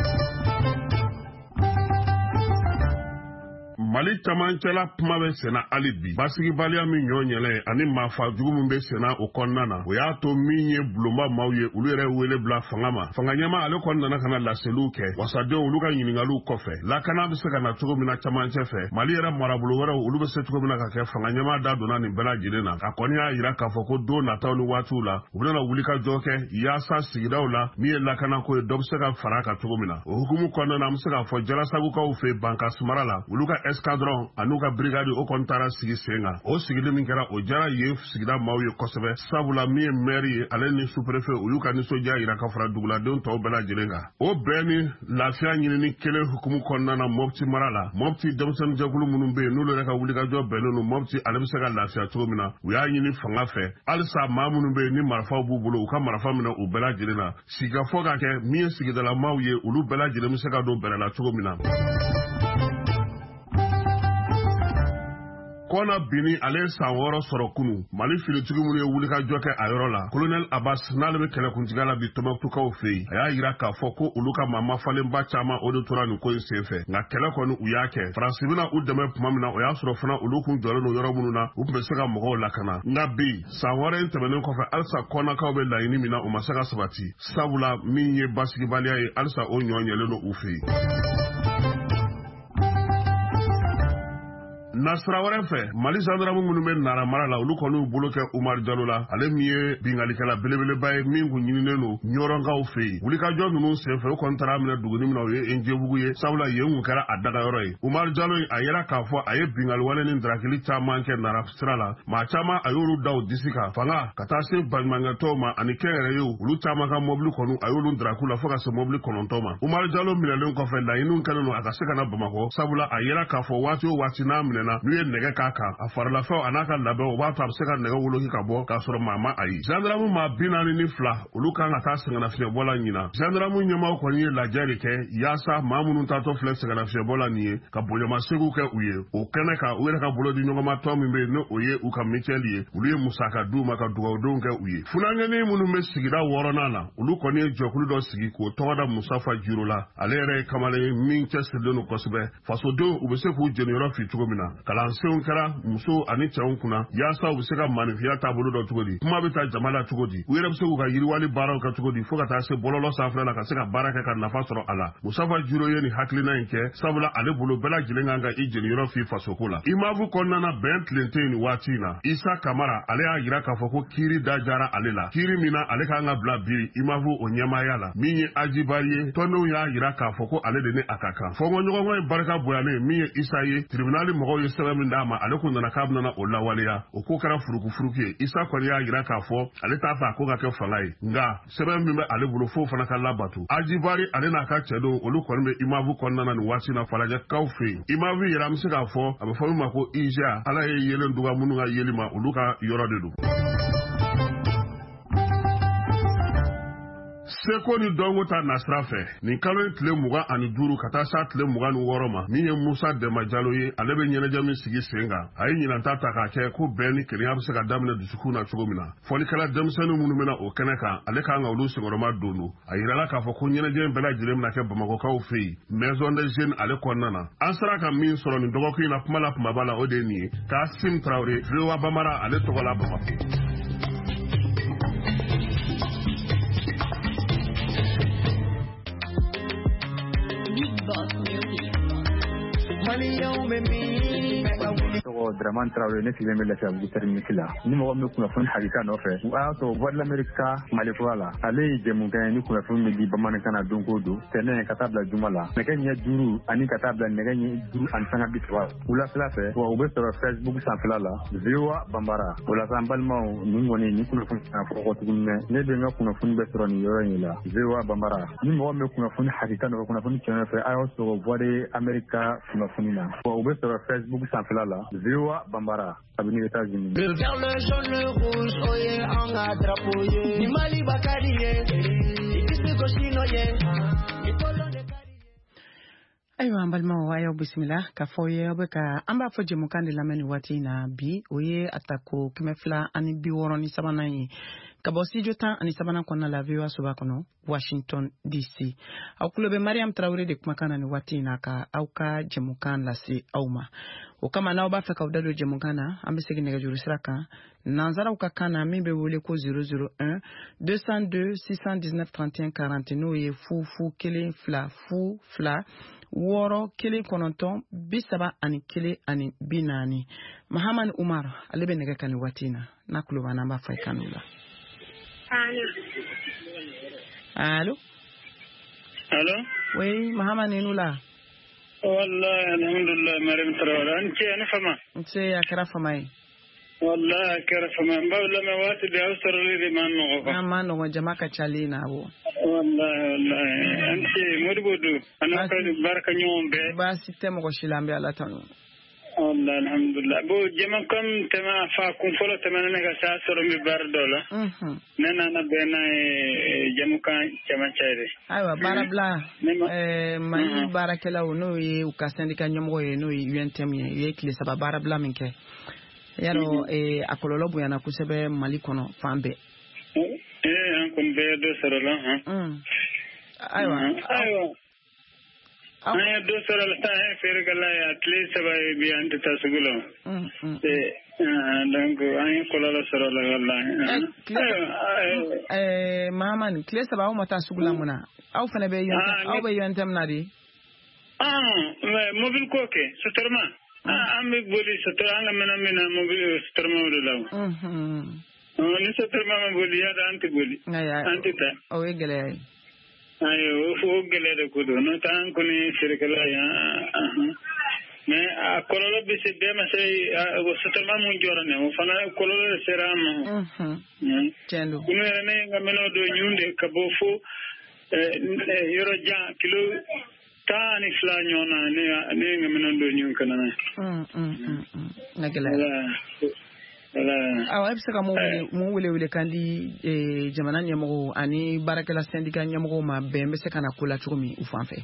Mali camancɛla kuma bɛ senna hali bi basigibaliya min ɲɔ ɲɛlɛ ani maafa jugu min bɛ senna o kɔnɔna na o y'a to min ye bulonba maaw ye olu yɛrɛ wele bila fanga ma fanga ɲɛma ale kɔni nana ka na laseliw kɛ wasadenw olu ka ɲininkaliw kɔfɛ lakana bɛ se ka na cogo min na camancɛ fɛ Mali yɛrɛ marabolo wɛrɛw olu bɛ se cogo min na ka kɛ fanga ɲɛma da donna nin bɛɛ lajɛlen na a kɔni y'a jira k'a fɔ ko don nataw ni waatiw la u bɛna wulikajɔ kɛ yaasa sigidaw la min ye lakanako ye dɔ bɛ se ka fara kan cogo min na o hukumu kɔnɔna na an bɛ se k'a fɔ jalasagukaw fɛ Bankas mara la olu ka escadron an'u ka brigade o kɔni taara sigi sen kan o sigili min kɛra o jara yen sigida maaw ye kosɛbɛ sabula min ye maire ye ale ni sous-préfet u y'u ka nisɔndiya jira ka fara duguladenw tɔw bɛɛ lajɛlen kan o bɛɛ ni lafiya ɲinini kelen hukumu kɔnɔna na Mopti mara la Mopti denmisɛnnin jɛkulu minnu bɛ yen n'olu yɛrɛ ka wulikajɔ bɛnnen don Mopti ale bɛ se ka lafiya cogo min na u y'a ɲini fanga fɛ halisa maa minnu bɛ yen ni marifaw b'u bolo u ka marifa minɛ u bɛɛ lajɛlen na sigikafɔ ka kɛ min ye sigidalamaw ye olu bɛɛ lajɛlen bɛ se ka don bɛrɛ la cogo min na kona bini ale san wɔɔrɔ sɔrɔ kunu Mali finitigi minnu ye wulikajɔ kɛ a yɔrɔ la Colonel Abbas n'ale bɛ kɛlɛkuntigi la bi Tombouctou fɛ yen a y'a yira k'a fɔ ko olu ka maa falenba caman o de tora nin ko in senfɛ nka kɛlɛ kɔni u y'a kɛ Faransi bɛna u dɛmɛ tuma min na o y'a sɔrɔ fana olu kun jɔlen don yɔrɔ minnu na u tun bɛ se ka mɔgɔw lakana nka bi san wɔɔrɔ in tɛmɛnen kɔfɛ halisa kɔnakaw bɛ laɲini min na u ma se ka sabati sabula min ye basigibaliya ye halisa o ɲɔ ɲɛlen don u fɛ yen. Nasira wɛrɛ fɛ Mali gendarme minnu bɛ Nara mara la olu kɔni bolo kɛ Umar Jalo la ale min ye bingalikɛla belebeleba ye min kun ɲininen don ɲɔrɔnkaw fɛ yen wulikajɔ ninnu senfɛ o kɔni taara minɛ duguni min na o ye Njɛbugu ye sabula yen kun kɛra a dagayɔrɔ ye Umar Jalo a yera k'a fɔ a ye bingaliwale ni darakili caman kɛ Nara sira la maa caman a y'olu da o disi kan fanga ka taa se baɲumankɛtɔw ma ani kɛnyɛrɛ ye olu caman ka mɔbili kɔni a y'olu daraku la fo ka se mɔbili kɔnɔntɔn ma Umar Jalo minɛlen kɔfɛ laɲiniw kɛlen don a ka se ka na Bamakɔ sabula a yera k'a fɔ waati o waati n'a minɛna n'u ye nɛgɛ k'a kan a farilafɛnw a n'a ka labɛn o b'a to a bɛ se ka nɛgɛ woloki ka bɔ k'a sɔrɔ maa ma a ye gendarme maa bi naani ni fila olu kan ka taa sɛgɛnnafiɲɛbɔ la ɲina gendarme ɲɛmaaw kɔni ye lajɛ de kɛ yaasa maa minnu taatɔ filɛ sɛgɛnnafiɲɛbɔ la nin ye ka bonyamasegu kɛ u ye o kɛnɛ kan u yɛrɛ ka bolo di ɲɔgɔnma tɔ min bɛ yen ni o ye u ka mutuelle ye olu ye musaka d'u ma ka dugawudenw kɛ u ye funangɛni minnu bɛ sigida wɔɔrɔnan na olu kɔni ye jɛkulu dɔ sigi k'o tɔgɔ da Musafa Jiro la ale yɛrɛ ye kamalen ye min cɛsirilen don kosɛbɛ fasodenw u bɛ se k'u jeniyɔrɔ fi cogo min na kalansenw kɛra muso ani cɛw kunna yaasa u bɛ se ka manifiya taabolo dɔ cogo di kuma bɛ taa jama la cogo di u yɛrɛ bɛ se k'u ka yiriwali baaraw kɛ cogo di fo ka taa se bɔlɔlɔ sanfɛ la ka se ka baara kɛ ka nafa sɔrɔ a la Musafa Jiro ye nin hakilina in kɛ sabula ale bolo bɛɛ lajɛlen kan ka i jeniyɔrɔ fi fasoko la imavu kɔnɔna na bɛn tilen tɛ yen nin waati in na Isa Kamara ale y'a yira k'a fɔ ko kiiri da jara ale la kiiri min na ale kan ka bila bi imavu o ɲɛmaaya la min ye Ajibari ye tɔndenw y'a yira k'a fɔ ko ale de ni a ka kan fɔɲɔgɔnkɔ in barika bonyalen min ye Isa ye tribunali mɔgɔw ye sɛbɛn min d'a ma ale kun nana k'a bɛna o lawaleya o ko kɛra furukufuruku ye Isa kɔni y'a yira k'a fɔ ale t'a fɛ a ko ka kɛ fanga ye nka sɛbɛn min bɛ ale bolo fo fana ka labato Ajibari ale n'a ka cɛ don olu kɔni bɛ imavu kɔnɔna na nin waati na falajɛkaw fɛ yen imavu yɛrɛ an bɛ se k'a fɔ a bɛ fɔ min ma ko I G A ala ye yelen duga minnu ka yeli ma olu ka yɔrɔ de don. Seko ni dɔnko ta nasira fɛ nin kalo in tile mugan ani duuru ka taa s'a tile mugan ni wɔɔrɔ ma min ye Musa Dɛma Jalo ye ale bɛ ɲɛnajɛ min sigi sen kan a ye ɲinanta ta k'a kɛ ko bɛn ni kelenya bɛ se ka daminɛ dusukun na cogo min na fɔlikɛla denmisɛnnin minnu bɛna o kɛnɛ kan ale kan ka olu senkɔrɔma don don a yirala k'a fɔ ko ɲɛnajɛ in bɛɛ lajɛlen bɛna kɛ Bamakɔkaw fɛ yen Maison des Jeunes ale kɔnɔna na an sera ka min sɔrɔ nin dɔgɔkun in na kuma la kumaba la o de ye nin ye Kasim Traoré V O A Bamara ale tɔgɔ la Bamakɔ. tɔgɔ Dramane Traoré ne sigilen bɛ lafiya bugu terminus la ni mɔgɔ min bɛ kunnafoni hakika nɔfɛ u y'a sɔrɔ Voix de l'Amérique Mali kura la ale ye jɛmukan ye ni kunnafoni bɛ di bamanankan na don o don tɛnɛ ka taa bila juma la nɛgɛ ɲɛ duuru ani ka taa bila nɛgɛ ɲɛ duuru ani sanga bi saba wulafɛla fɛ wa u bɛ sɔrɔ Facebook sanfɛla la V O A Bambara o la sa an balimaw nin kɔni ni kunnafoni kan fɔ kɔ tuguni mɛ ne bɛ n ka kunnafoni bɛ sɔrɔ nin yɔrɔ in la V O A Bambara ni mɔgɔ min bɛ kunnafoni hakika nɔfɛ kunnafoni tiɲɛ nɔfɛ a y'aw sɔrɔ Voix de l'Amérique kunnafoni na wa u bɛ sɔrɔ Facebook sanfɛla la V O A Bambara kabini États-Unis. Le vert, le jaune, le rouge, oye, on a drapeau, ni Mali Bakari, ni Goshino, ayiwa an balimaw a y'aw bisimila k'a fɔ ye aw bɛ ka an b'a fɔ jɛmukan de lamɛn nin waati in na bi o ye a ta ko kɛmɛ fila ani bi wɔɔrɔ ni sabanan ye ka bɔ studio tan ani sabanan kɔnɔna la V O A soba kɔnɔ Washington D C aw tulo bɛ Mariam Traoré de kumakan na nin waati in na ka aw ka jɛmukan lase aw ma o kama n'aw b'a fɛ k'aw da don jɛmukan na an bɛ segin nɛgɛjuru sira kan nanzaraw ka kan na min bɛ wele ko zéro zéro un deux cent deux six cent dix-neuf trente et un quarante n'o ye fu fu kelen fila fu fila wɔɔrɔ kelen kɔnɔntɔn bi saba ani kelen ani bi naani Mahamani Umar ale bɛ nɛgɛ kan nin waati in na n'a tulo b'an na an b'a fɔ i kan la. Allo. Allo. Oui, Mahamani n'u la. Wallahi alhamdulillah Mariam Traoré an ce ani fama. Nse a kɛra fama ye. Wallahi a kɛra fama n b'a lamɛ waati bɛɛ aw sɔrɔli de man nɔgɔ quoi. N'a ma nɔgɔ jama ka calen na awɔ. Wallahi wallahi an ce Modibo don an ka barika ɲɔgɔn bɛɛ. Baasi tɛ mɔgɔ si la an bɛ Ala tanu. Allah alhamdulillah bo jama kam tema fa kun folo tema ne ga sa soro mi bar dola mhm nena na bena jamu kan jama chaire aywa barabla eh mani barakela no yi u ka syndicat nyamgo ye no yi U N T M ye kile saba barabla minke yaro eh akololo bu yana kusebe mali kono fambe eh an kun be do soro la ha mm aywa aywa aya do soro la ta e fer gala ya tle saba e bi ante tasugulo mm eh donc aya kololo soro la wallahi eh maman kile saba o mata sugula muna aw fana be yonta aw be yontam na di ah mobile koke sotorma ah ambe boli sotor anga mena mena mobile sotorma do law mhm ni sotorma ma boli ya anti boli anti ta o e gele ay ayo fo gele de ko do no tan ko ni sirkala ya me a kololo bi se be ma sey o sotorma mu jorane o fana kololo serama mhm tendo kuno ne nga meno do nyunde ka bo fo yoro ja kilo tani fla nyona ne ne nga meno do nyun kana na mm mm mm nagala wala awa ebse ka mo wele mo wele wele kandi eh jamana nyamo ani barakela syndicat nyamo ma bembe se kana kula chukumi ufanfe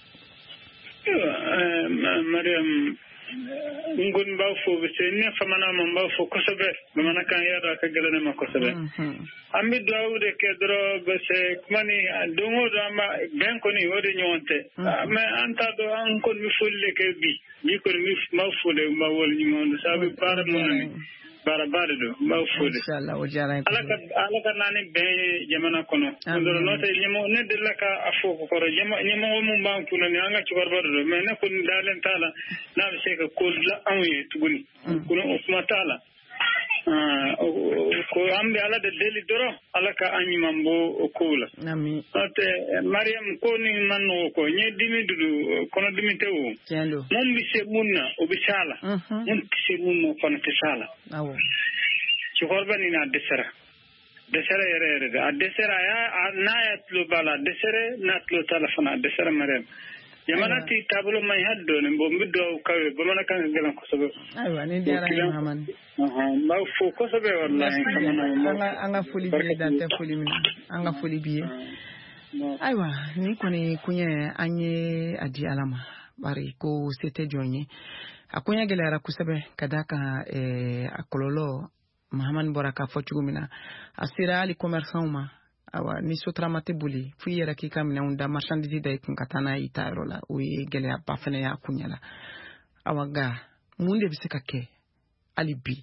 eh mariam ngun ba fo be se ne famana mo ba fo ko sobe mana kan yara ka galane ma ko sobe ambi dawde ke dro be se kumani dongo dama ben ko ni wode nyonte me anta do an ko mi fulle ke bi bi ko mi ma fulle ma wol ni mon sabi par mon bara bara do ma fulle inshallah o jara alaka alaka nani be jamana kono ndoro note nyemo ne de laka afo ko ko nyemo nyemo mum ban kuno ni anga ci barbaro do me ne ko dalen tala na be se ka ko la anwi tuguni kuno kuma tala ko ambe ala de deli doro alaka anyi mambo okula nami ate mariam ko ni manno ko nye dimi dudu kono dimi tewu tendo mum bi se munna o bi sala mum se munno kono te sala awo ci horba ni na desera desera yere yere a desera ya na ya tlo bala desere na tlo telefona desera mariam yamana ti tablo may haddo ne bo middo kawe bo mana kan galan ko sobe aywa ni dara mahaman aha ma fo ko sobe wallahi anga anga fuli bi dante fuli mina anga fuli bi aywa ni ko ni kunye anye adi alama bari ko sete jonye akunya gelara kusabe kadaka eh akololo mahaman boraka fochugumina asira ali commerçant ma awa ni sotra matebuli fu yera ki kam unda marchandise day kun katana itaro la o ye gele ba fene ya kunyala awa ga munde bi sekake alibi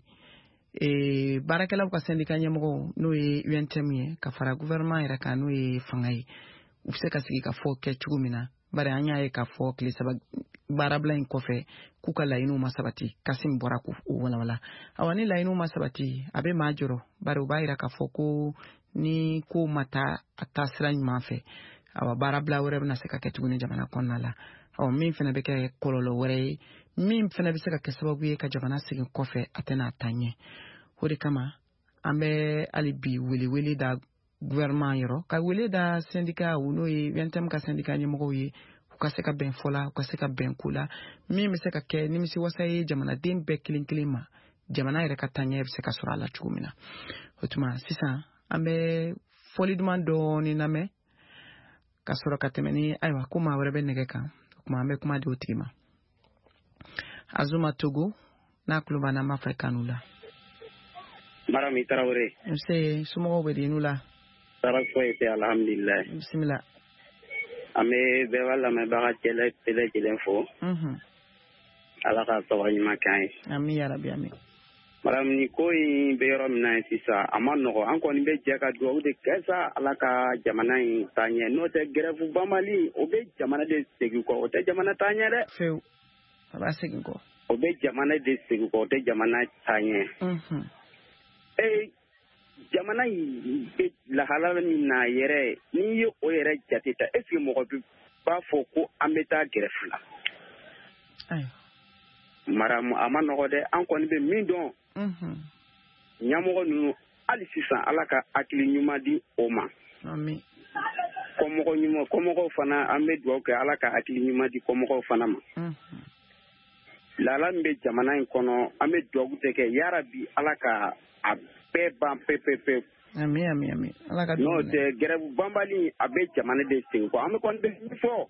e barakala ko syndicat nyamo no ye U N T M ye ka fara gouvernement era ka no ye fangai u seka sigi ka fo ke chugumina bare anya ye ka fo kli sabag barabla in kofe kuka la inu masabati kasim boraku wala wala awani la inu masabati abe majoro bare ubaira ka fo ko ni ko mata atasra mafe awa barabla wore na seka ketugune jamana konnala aw min fena be ke kololo wore min fena be seka ke sababu ye ka jamana sigin kofe atena tanye hore kama ambe alibi wele wele da gouvernement yoro ka wele da syndicat uno yi ventem ka syndicat nyemo yi ka seka ben fola ka seka ben kula min me seka ke ni misi wasaye jamana den be kilin kilima jamana yere ka tanye be seka sura la chumina hotuma sisa ambe foli dumando ni name kasoro katemeni aywa kuma werebe negeka kuma ambe kuma di utima azuma togo na kluba na mafrikanula mara mi tarawore se sumo be dinula tarako ete alhamdulillah bismillah ame be wala me baga tele tele tele fo mhm ala ka to ni makai ami ya rabbi ami maram ni koy be yoro mina sisa amano ko anko ni be jeka do de kesa ala ka jamana in tanye no te grève bamali o be jamana de segu ko o te jamana tanye de feu aba segu ko o be jamana de segu ko o te jamana tanye mhm eh jamana yi la halala min na yere ni o yere jatita est ce que mo ko ba fo ko ameta grève la ay maram amano ko de anko ni be min don mhm nyamo nu ali sisan ala ka akili nyuma di o ma amin komo nyuma komo ko fana ambe do ke ala ka akili nyuma di komo ko fana ma mhm lala min bɛ jamana in kɔnɔ an bɛ dugawu de kɛ yarabi ala ka a bɛɛ ban pepepe. Ami ami ami. Ala ka n'o tɛ grève banbali a bɛ jamana de sen kɔ an bɛ kɔni bɛ fɔ.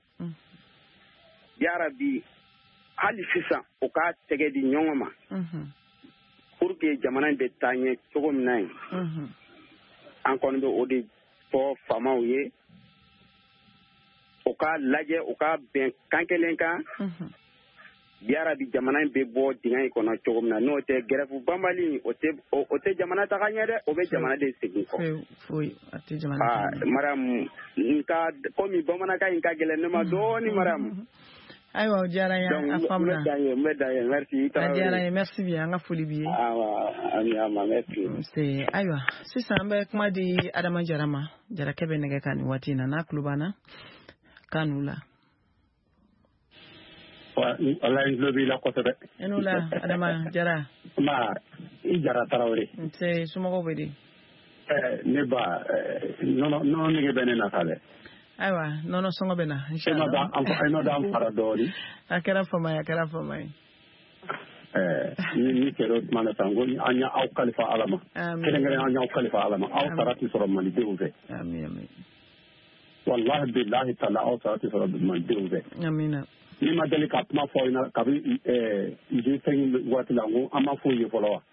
Yarabi hali sisan o ka tɛgɛ di ɲɔgɔn ma. Pour que jamana in bɛ taa ɲɛ cogo min na ye. An kɔni bɛ o de fɔ faamaw ye. O ka lajɛ o ka bɛn kan kelen kan. Yarabi jamana in bɛ bɔ dingɛ in kɔnɔ cogo min na n'o tɛ grève banbali o tɛ o tɛ jamana taga ɲɛ dɛ o bɛ jamana de segin kɔ. Foyi a tɛ jamana taga ɲɛ. Mariam nka komi bamanankan in ka gɛlɛn ne ma dɔɔni Mariam. Ayiwa o diyara n ye a faamuna. N bɛ dan ye n bɛ dan ye merci. A diyara n ye merci bien an ka foli b'i ye. Awa ami ama merci. C'est ayiwa sisan an bɛ kuma di Adama Jara ma Jarakɛ bɛ nɛgɛ kan nin waati in na n'a tulo b'an na k'a n'u la. Ala in tulo b'i la kosɛbɛ. I n'u la Adama Jara. Ma i Jara Tarawele. Nse somɔgɔw bɛ di. Ne ba nɔnɔ nɔnɔ nege bɛ ne na sa dɛ. Ayiwa nɔnɔ sɔngɔ bɛ na inshallah. E n'o d'an fara dɔɔni. A kɛra fama ye a kɛra fama ye. Ni ni kɛra o tuma na sa n ko an y'aw kalifa Ala ma. Kɛrɛnkɛrɛnnen an y'aw kalifa Ala ma aw sara tɛ sɔrɔ malidenw fɛ. Ami ami. Wallahi billahi taala aw sara tɛ sɔrɔ malidenw fɛ. Amina. Ni ma deli ka kuma fɔ ɲɛna kabi je fɛn waati la n ko an ma fɔ ye fɔlɔ wa.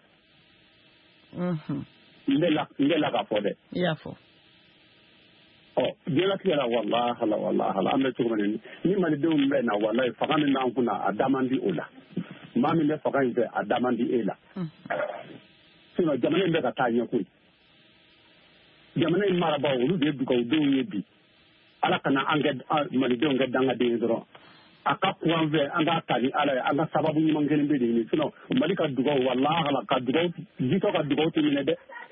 N bɛ la n bɛ la ka fɔ dɛ. I y'a fɔ. Ɔ diɲɛlatigɛ la walahi ala walahi ala an bɛ cogo min ni malidenw bɛ na walahi fanga min b'an kunna a da man di o la maa min bɛ fanga in fɛ a da man di e la sinon jamana in bɛ ka taa ɲɛ koyi jamana in marabaaw olu de ye dugawudenw ye bi ala kana an kɛ malidenw kɛ dangaden ye dɔrɔn a ka kuran fɛ an k'a ta ni ala ye an ka sababu ɲuman kelen bɛ de ɲini sinon mali ka dugawu walahi ala ka dugawu jitɔ ka dugawu tɛ minɛ dɛ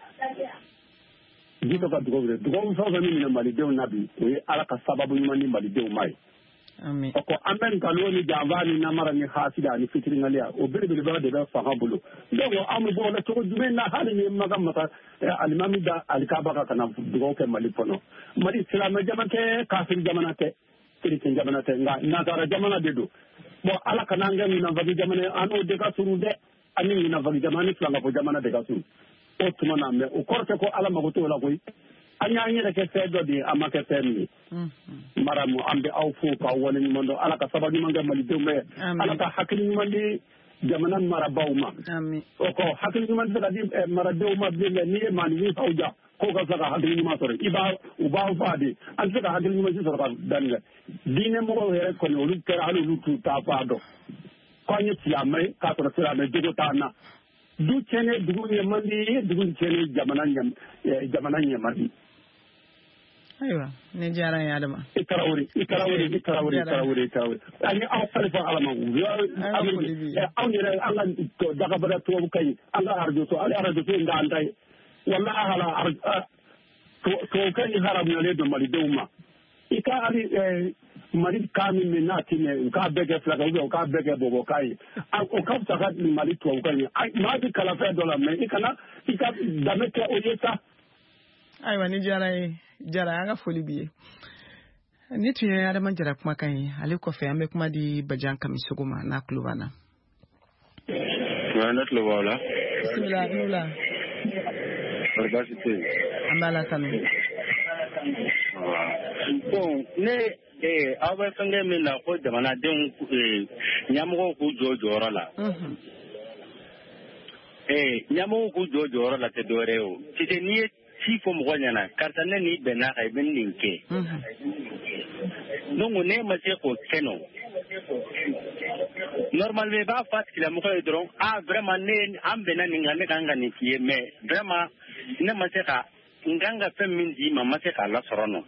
jitɔ ka dugawu dɛ dugawu fɛn o fɛn min minɛ malidenw na bi o ye ala ka sababu ɲuman di malidenw ma ye o ko an bɛ nkalon ni janfa ni namara ni hasida ani fitiringaliya o belebeleba de bɛ fanga bolo donc an bɛ bɔ o la cogo jumɛn na hali ni maga maka alimami da alikaba kan ka na dugawu kɛ mali kɔnɔ mali silamɛ jamana tɛ kafiri jamana tɛ chrétien jamana tɛ nka nazara jamana de don bon ala kana an kɛ ŋunanfagi jamana ye an n'o de ka surun dɛ ani ŋunanfagi jamana ni filangafɔ jamana de ka surun o tuma na mɛ o kɔrɔ tɛ ko ala mago t'o la koyi an y'an yɛrɛ kɛ fɛn dɔ de ye an ma kɛ fɛn min ye maramu an bɛ aw fo k'aw wale ɲuman dɔn ala ka sababu ɲuman kɛ malidenw bɛɛ ala ka hakili ɲuman di jamana marabaaw ma o kɔ hakili ɲuman tɛ se ka di maradenw ma bilen dɛ n'i ye maanifin faw ja k'o ka se ka hakili ɲuman sɔrɔ i b'a u b'aw faa de an tɛ se ka hakili ɲuman si sɔrɔ ka danni kɛ diinɛ mɔgɔw yɛrɛ kɔni olu kɛra hali olu t'u ta faa dɔn k'an ye silamɛ ye k'a sɔrɔ silamɛ jogo t'an na du tiɲɛnen dugu ɲɛ man di ye dugu tiɲɛnen jamana ɲɛ jamana ɲɛ man di. Ayiwa ne diyara n ye Adama. I Tarawele i Tarawele i Tarawele i Tarawele i Tarawele an ye aw kalifa Ala ma anw yɛrɛ an ka dagabada tubabukan ye an ka arajo ale arajo in t'an ta ye walahi ala tubabukan ye haramuyalen don malidenw ma i ka hali mali kan min bɛ n'a ti mɛn u k'a bɛɛ kɛ fila kan u k'a bɛɛ kɛ bɔbɔkan ye o ka fisa ka mali tubabukan ye maa bɛ kalan fɛn dɔ la mɛ i kana i ka danbe kɛ o ye sa. Ayiwa ni diyara n ye Jara an ka foli b'i ye ni tun ye Adama Jara kumakan ye ale kɔfɛ an bɛ kuma di Bajan Kamisogo ma n'a tulo b'an na. Ne tulo b'aw la. Bisimila i n'u la. Kɔri baasi tɛ yen. An b'a la kanu. Bon ne ee aw bɛ fɛnkɛ min na ko jamanadenw ɲɛmɔgɔw k'u jɔ jɔyɔrɔ la. Ee ɲɛmɔgɔw k'u jɔ jɔyɔrɔ la tɛ dɔwɛrɛ ye o c'est n'i ye ci fɔ mɔgɔ ɲɛna karisa ne n'i bɛnna kan i bɛ nin kɛ. Donc ne ma se k'o kɛ nɔ normalement i b'a fɔ a tigilamɔgɔ ye dɔrɔn ah vraiment ne an bɛnna nin kan ne kan ka nin k'i ye mais vraiment ne ma se ka n kan ka fɛn min d'i ma ma se k'a lasɔrɔ nɔ.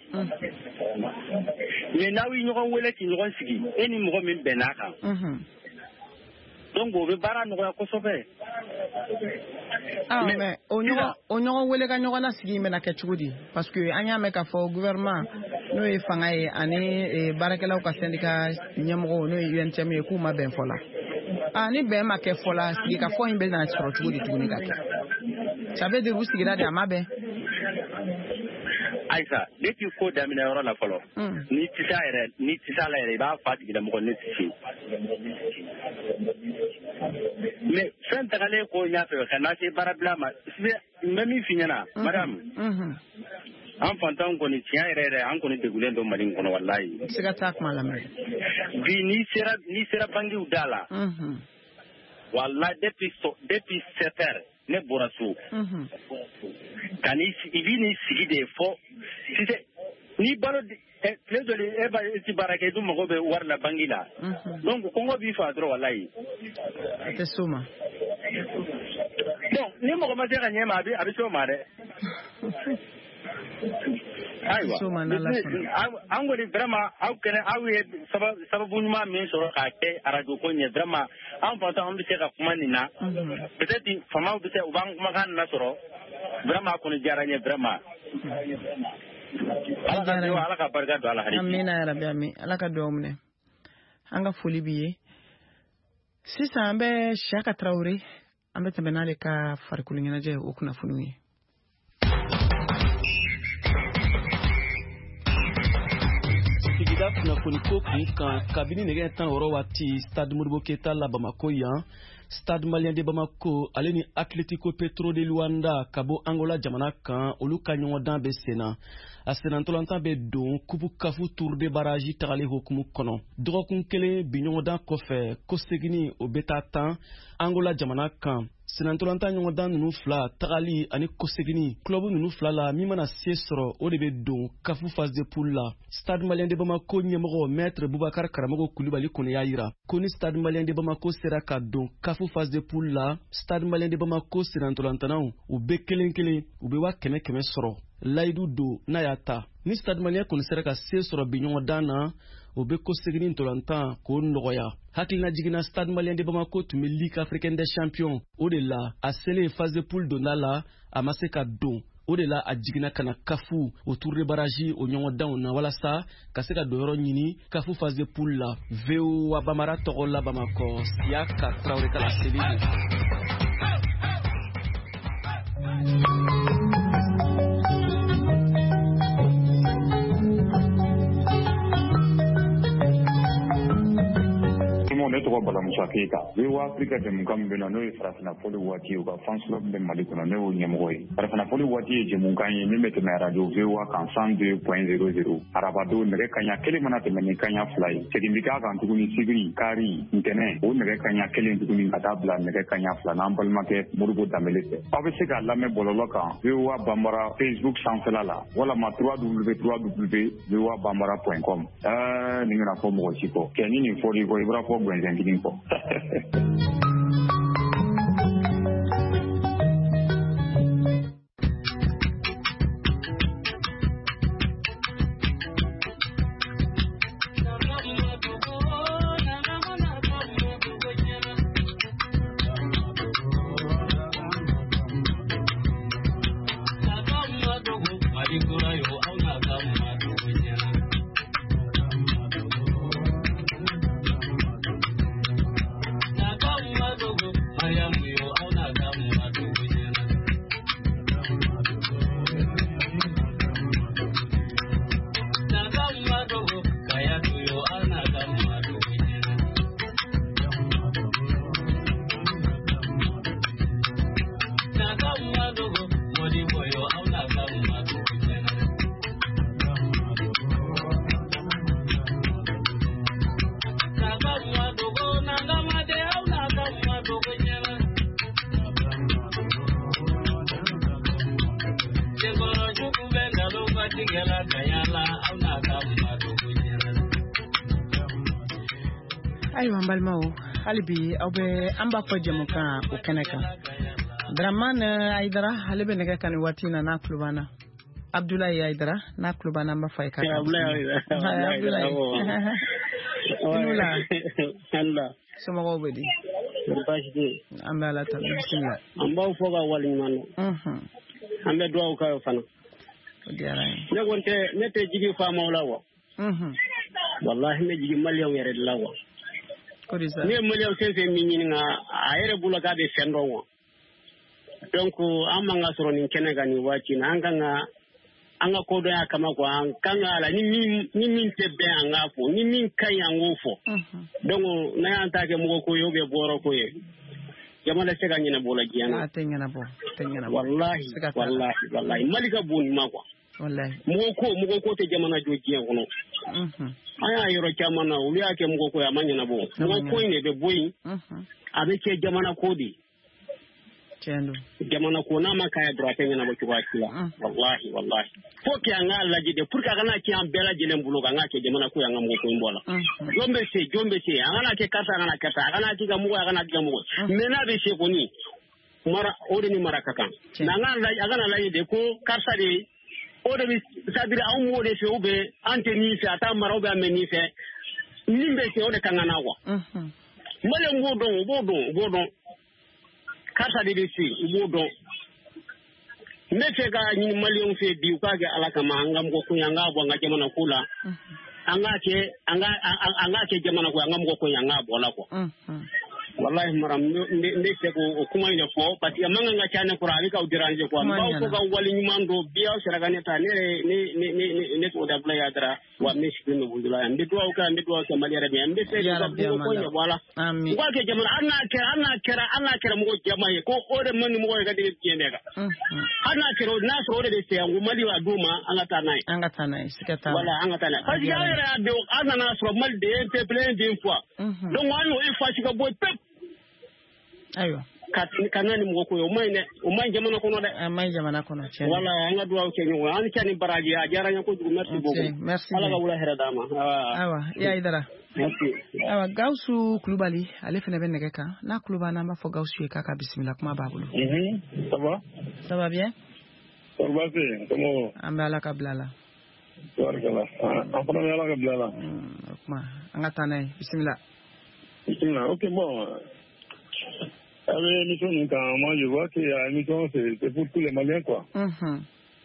Mais n'aw ye ɲɔgɔn wele k'i ɲɔgɔn sigi e ni mɔgɔ min bɛnn'a kan. Donc o bɛ baara nɔgɔya kosɛbɛ. Ah mais o ɲɔgɔn o ɲɔgɔn wele ka ɲɔgɔn na sigi bɛna kɛ cogo di parce que an y'a mɛn k'a fɔ gouvernement n'o ye fanga ye ani baarakɛlaw ka syndicat ɲɛmɔgɔw n'o ye U N T M ye k'u ma bɛn fɔ la. Ah ni bɛn ma kɛ fɔ la sigi ka fɔ in bɛ na sɔrɔ cogo di tuguni ka kɛ ça veut dire u sigira de a ma bɛn. Aïssa depuis ko daminɛ yɔrɔ la fɔlɔ ni tɛ s'a yɛrɛ ni tɛ s'a la yɛrɛ i b'a fɔ a tigilamɔgɔ ne tɛ se mais fɛn tagalen ko n y'a fɛ ka na se baarabila ma n bɛ min f'i ɲɛna madame an fantanw kɔni tiɲɛ yɛrɛ yɛrɛ an kɔni degulen don Mali in kɔnɔ walayi siga t'a kuma lamɛn bi n'i sera n'i sera bangiw da la walayi depuis depuis sept heures ne bɔra so ka n'i i b'i n'i sigi de fɔ sisan n'i balo tile dɔ e ba i ti baara kɛ i dun mago bɛ wari la bangi la donc kɔngɔ b'i faa dɔrɔn walayi a tɛ s'o ma bon ni mɔgɔ ma se ka ɲɛ ma a bɛ a bɛ s'o ma dɛ ayiwa an kɔni vraiment aw kɛnɛ aw ye sababu ɲuman min sɔrɔ k'a kɛ radio ko ɲɛ vraiment an fantan an bɛ se ka kuma nin na peut-être famaw bɛ se u b'an kumakan lasɔrɔ vraiment a kɔni diyara n ye vraiment ala ka duwawu ala ka barika don ala hali amina ya rabbi amin ala ka duwawu minɛ an ka foli b'i ye sisan an bɛ Siyaka Tarawele an bɛ tɛmɛ n'ale ka farikolo ɲɛnajɛ o kunnafoniw ye sigida kunnafoni ko kun kan kabini nɛgɛ tan wɔɔrɔ waati stade Modibo Keita la Bamako yan stade malien de Bamako ale ni Atletico Petro de Luanda ka bɔ Angola jamana kan olu ka ɲɔgɔndan bɛ sen na a senantɔlantan bɛ don kupu kafu tour de barrage tagale hokumu kɔnɔ dɔgɔkun kelen bi ɲɔgɔndan kɔfɛ ko segini o bɛ taa tan Angola jamana kan senantɔlantan ɲɔgɔndan ninnu fila tagali ani kosegini club ninnu fila la min mana se sɔrɔ o de bɛ don kafu phase de poule la stade malien de Bamako ɲɛmɔgɔ maître Boubacar Karamɔgɔ Kulibali kɔni y'a yira ko ni stade malien de Bamako sera ka don kafu phase de poule la stade malien de Bamako senantɔlantanaw u bɛ kelen kelen u bɛ wa kɛmɛ kɛmɛ sɔrɔ layidu do n'a y'a ta ni stade malien kɔni sera ka se sɔrɔ bi ɲɔgɔndan na o bɛ ko segini ntolantan k'o nɔgɔya hakilina jiginna stade malien de Bamako tun bɛ ligue africaine des champions o de la a selen phase de poule donda la a ma se ka don o de la a jiginna kana kafu o tour de barrage o ɲɔgɔndanw na walasa ka se ka don yɔrɔ ɲini kafu phase de poule la V O A Bamara tɔgɔ la Bamakɔ Siyaka Tarawele ka laseli ne tɔgɔ Bala Musa Keyita V O A Africa jɛmukan min bɛ na n'o ye farafinafɔli waati ye u ka fan club bɛ Mali kɔnɔ ne y'o ɲɛmɔgɔ ye farafinafɔli waati ye jɛmukan ye min bɛ tɛmɛ radio V O A kan cent deux point zéro zéro arabadon nɛgɛ kaɲa kelen mana tɛmɛ ni kaɲa fila ye segin bi k'a kan tuguni sibiri kari ntɛnɛn o nɛgɛ kaɲa kelen tuguni ka taa bila nɛgɛ kaɲa fila n'an balimakɛ Modibo Dambele fɛ aw bɛ se k'a lamɛn bɔlɔlɔ kan V O A Bambara Facebook sanfɛla la walama w w w point v o a bambara point com ɛɛ nin bɛna fɔ mɔgɔ si kɔ kɛ ni nin fɔr'i kɔ i b'a fɔ gwɛnsɛn kɔ ayiwa n balimaw hali bi aw bɛ an b'a fɔ jɛmukan o kɛnɛ kan Dramane Aidara ale bɛ nɛgɛ kan nin waati na n'a tulo b'an na Abdoulaye Aidara n'a tulo b'an na an b'a fɔ a ye k'a kan Abdoulaye Abdoulaye somɔgɔw bɛ di baasi tɛ an bɛ Ala tanu bisimila an b'aw fɔ ka waleɲuman dɔn an bɛ dugawu k'a ye fana o diyara n ye ne kɔni tɛ ne tɛ jigi faamaw la wa walahi ne jigi maliyɛnw yɛrɛ de la wa ne ye maliyɛn fɛn fɛn min ɲininka a yɛrɛ bolo k'a bɛ fɛn dɔn wa donc an man ka sɔrɔ nin kɛnɛ kan nin waati na an kan ka an ka kodɔnya kama quoi an kan ka la ni min ni min tɛ bɛn an k'a fɔ ni min ka ɲi an k'o fɔ donc n'a y'an ta kɛ mɔgɔ ko ye ou bien bɔrɔ ko ye jamana tɛ se ka ɲɛnabɔ la diɲɛ na. a tɛ ɲɛnabɔ tɛ ɲɛnabɔ wallahi wallahi wallahi Mali ka bon nin ma quoi wallahi mɔgɔ ko mɔgɔ ko tɛ jamana jɔ diɲɛ kɔnɔ an y'a yɔrɔ caman na olu y'a kɛ mɔgɔ ko ye a ma ɲɛnabɔ mɔgɔ ko in de bɛ bɔ yen a bɛ kɛ jamana ko de jamana ko n'a ma k'a ye dɔrɔn a tɛ ɲɛnabɔ cogoya si la wallahi wallahi fo que an k'a lajɛ de pour que a kana kɛ an bɛɛ lajɛlen bolo kan an k'a kɛ jamana ko ye an ka mɔgɔ ko in bɔ la jɔn bɛ se jɔn bɛ se an kana kɛ karisa a kana karisa a kana k'i ka mɔgɔ a kana k'i ka mɔgɔ mais n'a bɛ se kɔni mara o de ni mara ka kan mais an kana lajɛ de ko karisa de o de bɛ c'est-à-dire anw b'o de fɛ ou bien an tɛ nin fɛ a t'a mara ou bien an bɛ nin fɛ min bɛ se o de ka kan na quoi maliyɛn b'o dɔn u b'o dɔn u b'o dɔn karisa de bɛ se u b'o dɔn ne fɛ ka ɲini maliyɛnw fɛ bi u k'a kɛ ala kama an ka mɔgɔ ko ye an k'a bɔ an ka jamana ko la an k'a kɛ an ka an k'a kɛ jamana ko an ka mɔgɔ ko ye an k'a bɔ la quoi wallahi mara ne fɛ k'o kuma in de fɔ parce que a man kan ka ca ne kɔrɔ a bɛ k'aw déranger quoi n b'aw fɔ ka wale ɲuman don bi aw sera ka ne ta ne ne ne ne ne tɔgɔ da Abulayi Hadara wa n bɛ sigilen don Bundula yan n bɛ dugawu kɛ n bɛ dugawu kɛ Mali yɛrɛ bɛ yan n bɛ fɛ ka mɔgɔ ko ɲɛbɔ a la u k'a kɛ jamana hali n'a kɛra hali n'a kɛra hali n'a kɛra mɔgɔ jɛman ye ko o de man ni mɔgɔ ye ka dege diɲɛ bɛɛ kan hali n'a kɛra n'a sɔrɔ o de bɛ se yan ko Mali b'a d'u ma an ka taa n'a ye an ka taa n'a ye siga t'a la voilà an ka taa n'a ye parce que aw yɛrɛ y'a dɔn an nana sɔrɔ Mali de ye peuple un d'une fois donc an y'o effacer ka bɔ pewu ayiwa ka na ni mɔgɔ ko ye o ma ɲi dɛ o ma ɲi jamana kɔnɔ dɛ a ma ɲi jamana kɔnɔ tiɲɛ wala an ka dugawu kɛ ɲɔgɔn an ni cɛ ni baraji a diyara n ye kojugu merci beaucoup merci ala ka wula hɛrɛ d'an ma ayiwa i y'a ye dara ayiwa Gawusu Kulubali ale fana bɛ nɛgɛ kan n'a tulo b'an na an b'a fɔ Gawusu ye k'a ka bisimila kuma b'a bolo ça va ça va bien ça va bien comment an bɛ ala ka bila la tabaarikala an fana bɛ ala ka bila la o kuma an ka taa n'a ye bisimila bisimila ok bon avec émission moi je vois que l'émission c'est pour tous les Maliens quoi. Mm-hmm.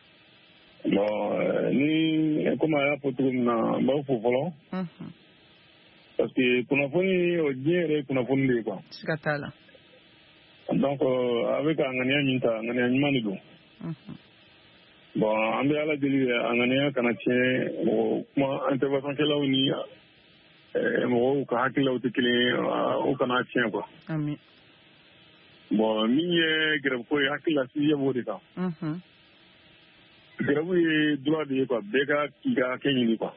Bon, euh, ni comme à pour tout na ba faut volant. Mhm. Parce que pour n'afoni au dire pour n'afoni quoi. Sikatala. Donc euh, avec angania minta angania nyimani do. Mhm. Bon, ambe ala deli angania kanatien o kuma intervention que là on y euh mo ka hakila o tekele o kanatien quoi. Amen. Bon min ye grève ko ye hakilila si yeb'o de kan grève ye droit de ye quoi bɛɛ ka k'i ka hakɛ ɲini quoi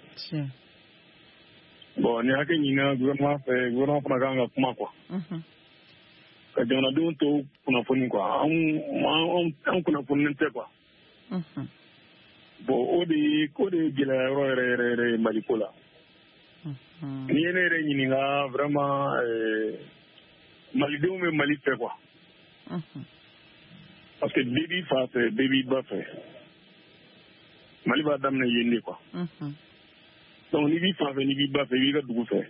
bon ni hakɛ ɲinina gouvernement fɛ gouvernement fana kan ka kuma quoi ka jamanadenw to kunnafoni quoi an an kunnafonilen tɛ quoi bon o de ye o de ye gɛlɛya yɔrɔ yɛrɛ yɛrɛ yɛrɛ ye Mali ko la ni ye ne yɛrɛ ɲininka vraiment malidenw bɛ Mali fɛ quoi parce que bɛɛ b'i fa fɛ bɛɛ b'i ba fɛ Mali b'a daminɛ yen de quoi donc ni b'i fa fɛ ni b'i ba fɛ i b'i ka dugu fɛ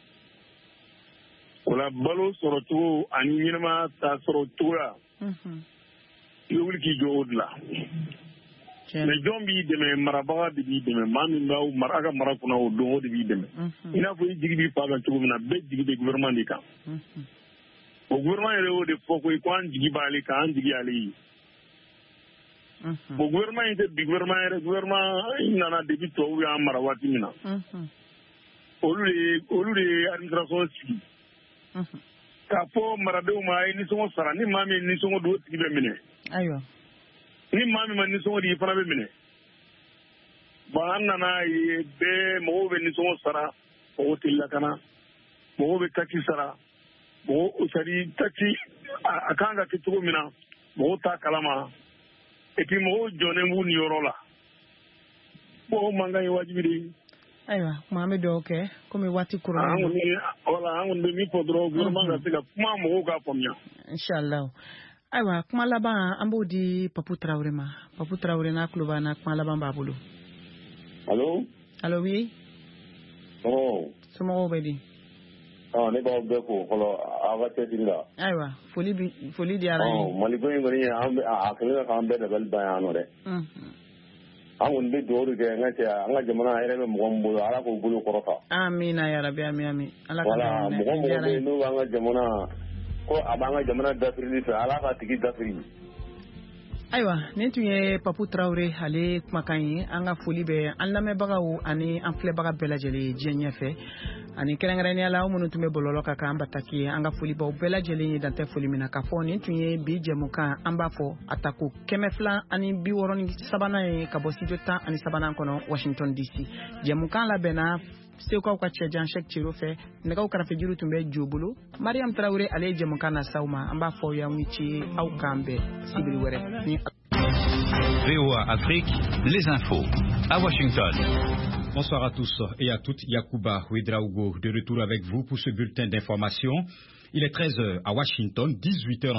o la balo sɔrɔ cogo ani ɲɛnɛmaya ta sɔrɔ cogoya i bɛ wuli k'i jɔ o de la mais jɔn b'i dɛmɛ marabaga de b'i dɛmɛ maa min b'aw mara a ka mara kunna o don o de b'i dɛmɛ i n'a fɔ i jigi b'i fa kan cogo min na bɛɛ jigi bɛ gouvernement de kan o gouvernement yɛrɛ y'o de fɔ koyi ko an jigi b'ale kan an jigi ale ye bon gouvernement in tɛ bi gouvernement yɛrɛ gouvernement in nana depuis tubabuw y'an mara waati min na olu de ye olu de ye administration sigi k'a fɔ maradenw ma a ye nisɔngɔ sara ni maa min ye nisɔngɔ don o tigi bɛ minɛ ni maa min ma nisɔngɔ di i fana bɛ minɛ bon an nana ye bɛɛ mɔgɔw bɛ nisɔngɔ sara mɔgɔw tɛ lakana mɔgɔw bɛ taxi sara mɔgɔw c'est à dire taxi a kan ka kɛ cogo min na mɔgɔw t'a kalama et puis mɔgɔw jɔnnen b'u niyɔrɔ la bon o man kan ye wajibi de ye. Ayiwa kuma an bɛ dugawu kɛ komi waati kɔrɔlen don. Voilà an kɔni bɛ min fɔ dɔrɔn gouvernement ka se ka kuma mɔgɔw k'a faamuya. Inshallah. Ayiwa kuma laban an b'o di Papu Tarawele ma Papu Tarawele n'a tulo b'an na kuma laban b'a bolo. Allo. Allo oui. Somɔgɔw. Somɔgɔw bɛ di. ɔ ne b'aw bɛɛ fo fɔlɔ aw ka cɛsiri la. Ayiwa foli bi foli diyara n ye. Mali ko in kɔni an bɛ a kɛlen k'an bɛɛ dabali ban yan nɔ dɛ. An kɔni bɛ dugawu de kɛ n ka cɛ an ka jamana yɛrɛ bɛ mɔgɔ min bolo ala k'o bolo kɔrɔta. Amina yarabi ami ami. Ala ka dɛmɛ mɔgɔ mɔgɔ bɛ yen n'o b'an ka jamana ko a b'an ka jamana dafirili fɛ ala k'a tigi dafiri. Ayiwa nin tun ye Papu Traoré ale kumakan ye an ka foli bɛ an lamɛnbagaw ani an filɛbaga bɛɛ lajɛlen diɲɛ ɲɛfɛ ani kɛrɛnkɛrɛnnenya la minnu tun bɛ bɔlɔlɔ kan an bataki ye an ka foli baw bɛɛ lajɛlen ye dantɛ foli min na k'a fɔ nin tun ye bi jɛmukan an b'a fɔ a tako kɛmɛ fila ani bi wɔɔrɔ ni sabanan ye ka bɔ studio tan ani sabanan kɔnɔ Washington D C jɛmukan labɛnna Sekukaw ka cɛjan Sɛki Ciro fɛ nɛgɛw kɛrɛfɛ juru tun bɛ Jo bolo Mariam Traoré ale ye jɛmukan na s'aw ma an b'a fɔ y'aw ni ce aw kan bɛɛ sibiri wɛrɛ ni V O A Afrique, les infos à Washington. Bonsoir à tous et à toutes. Yacouba Ouedraogo de retour avec vous pour ce bulletin d'information. Il est treize heures à Washington, dix-huit heures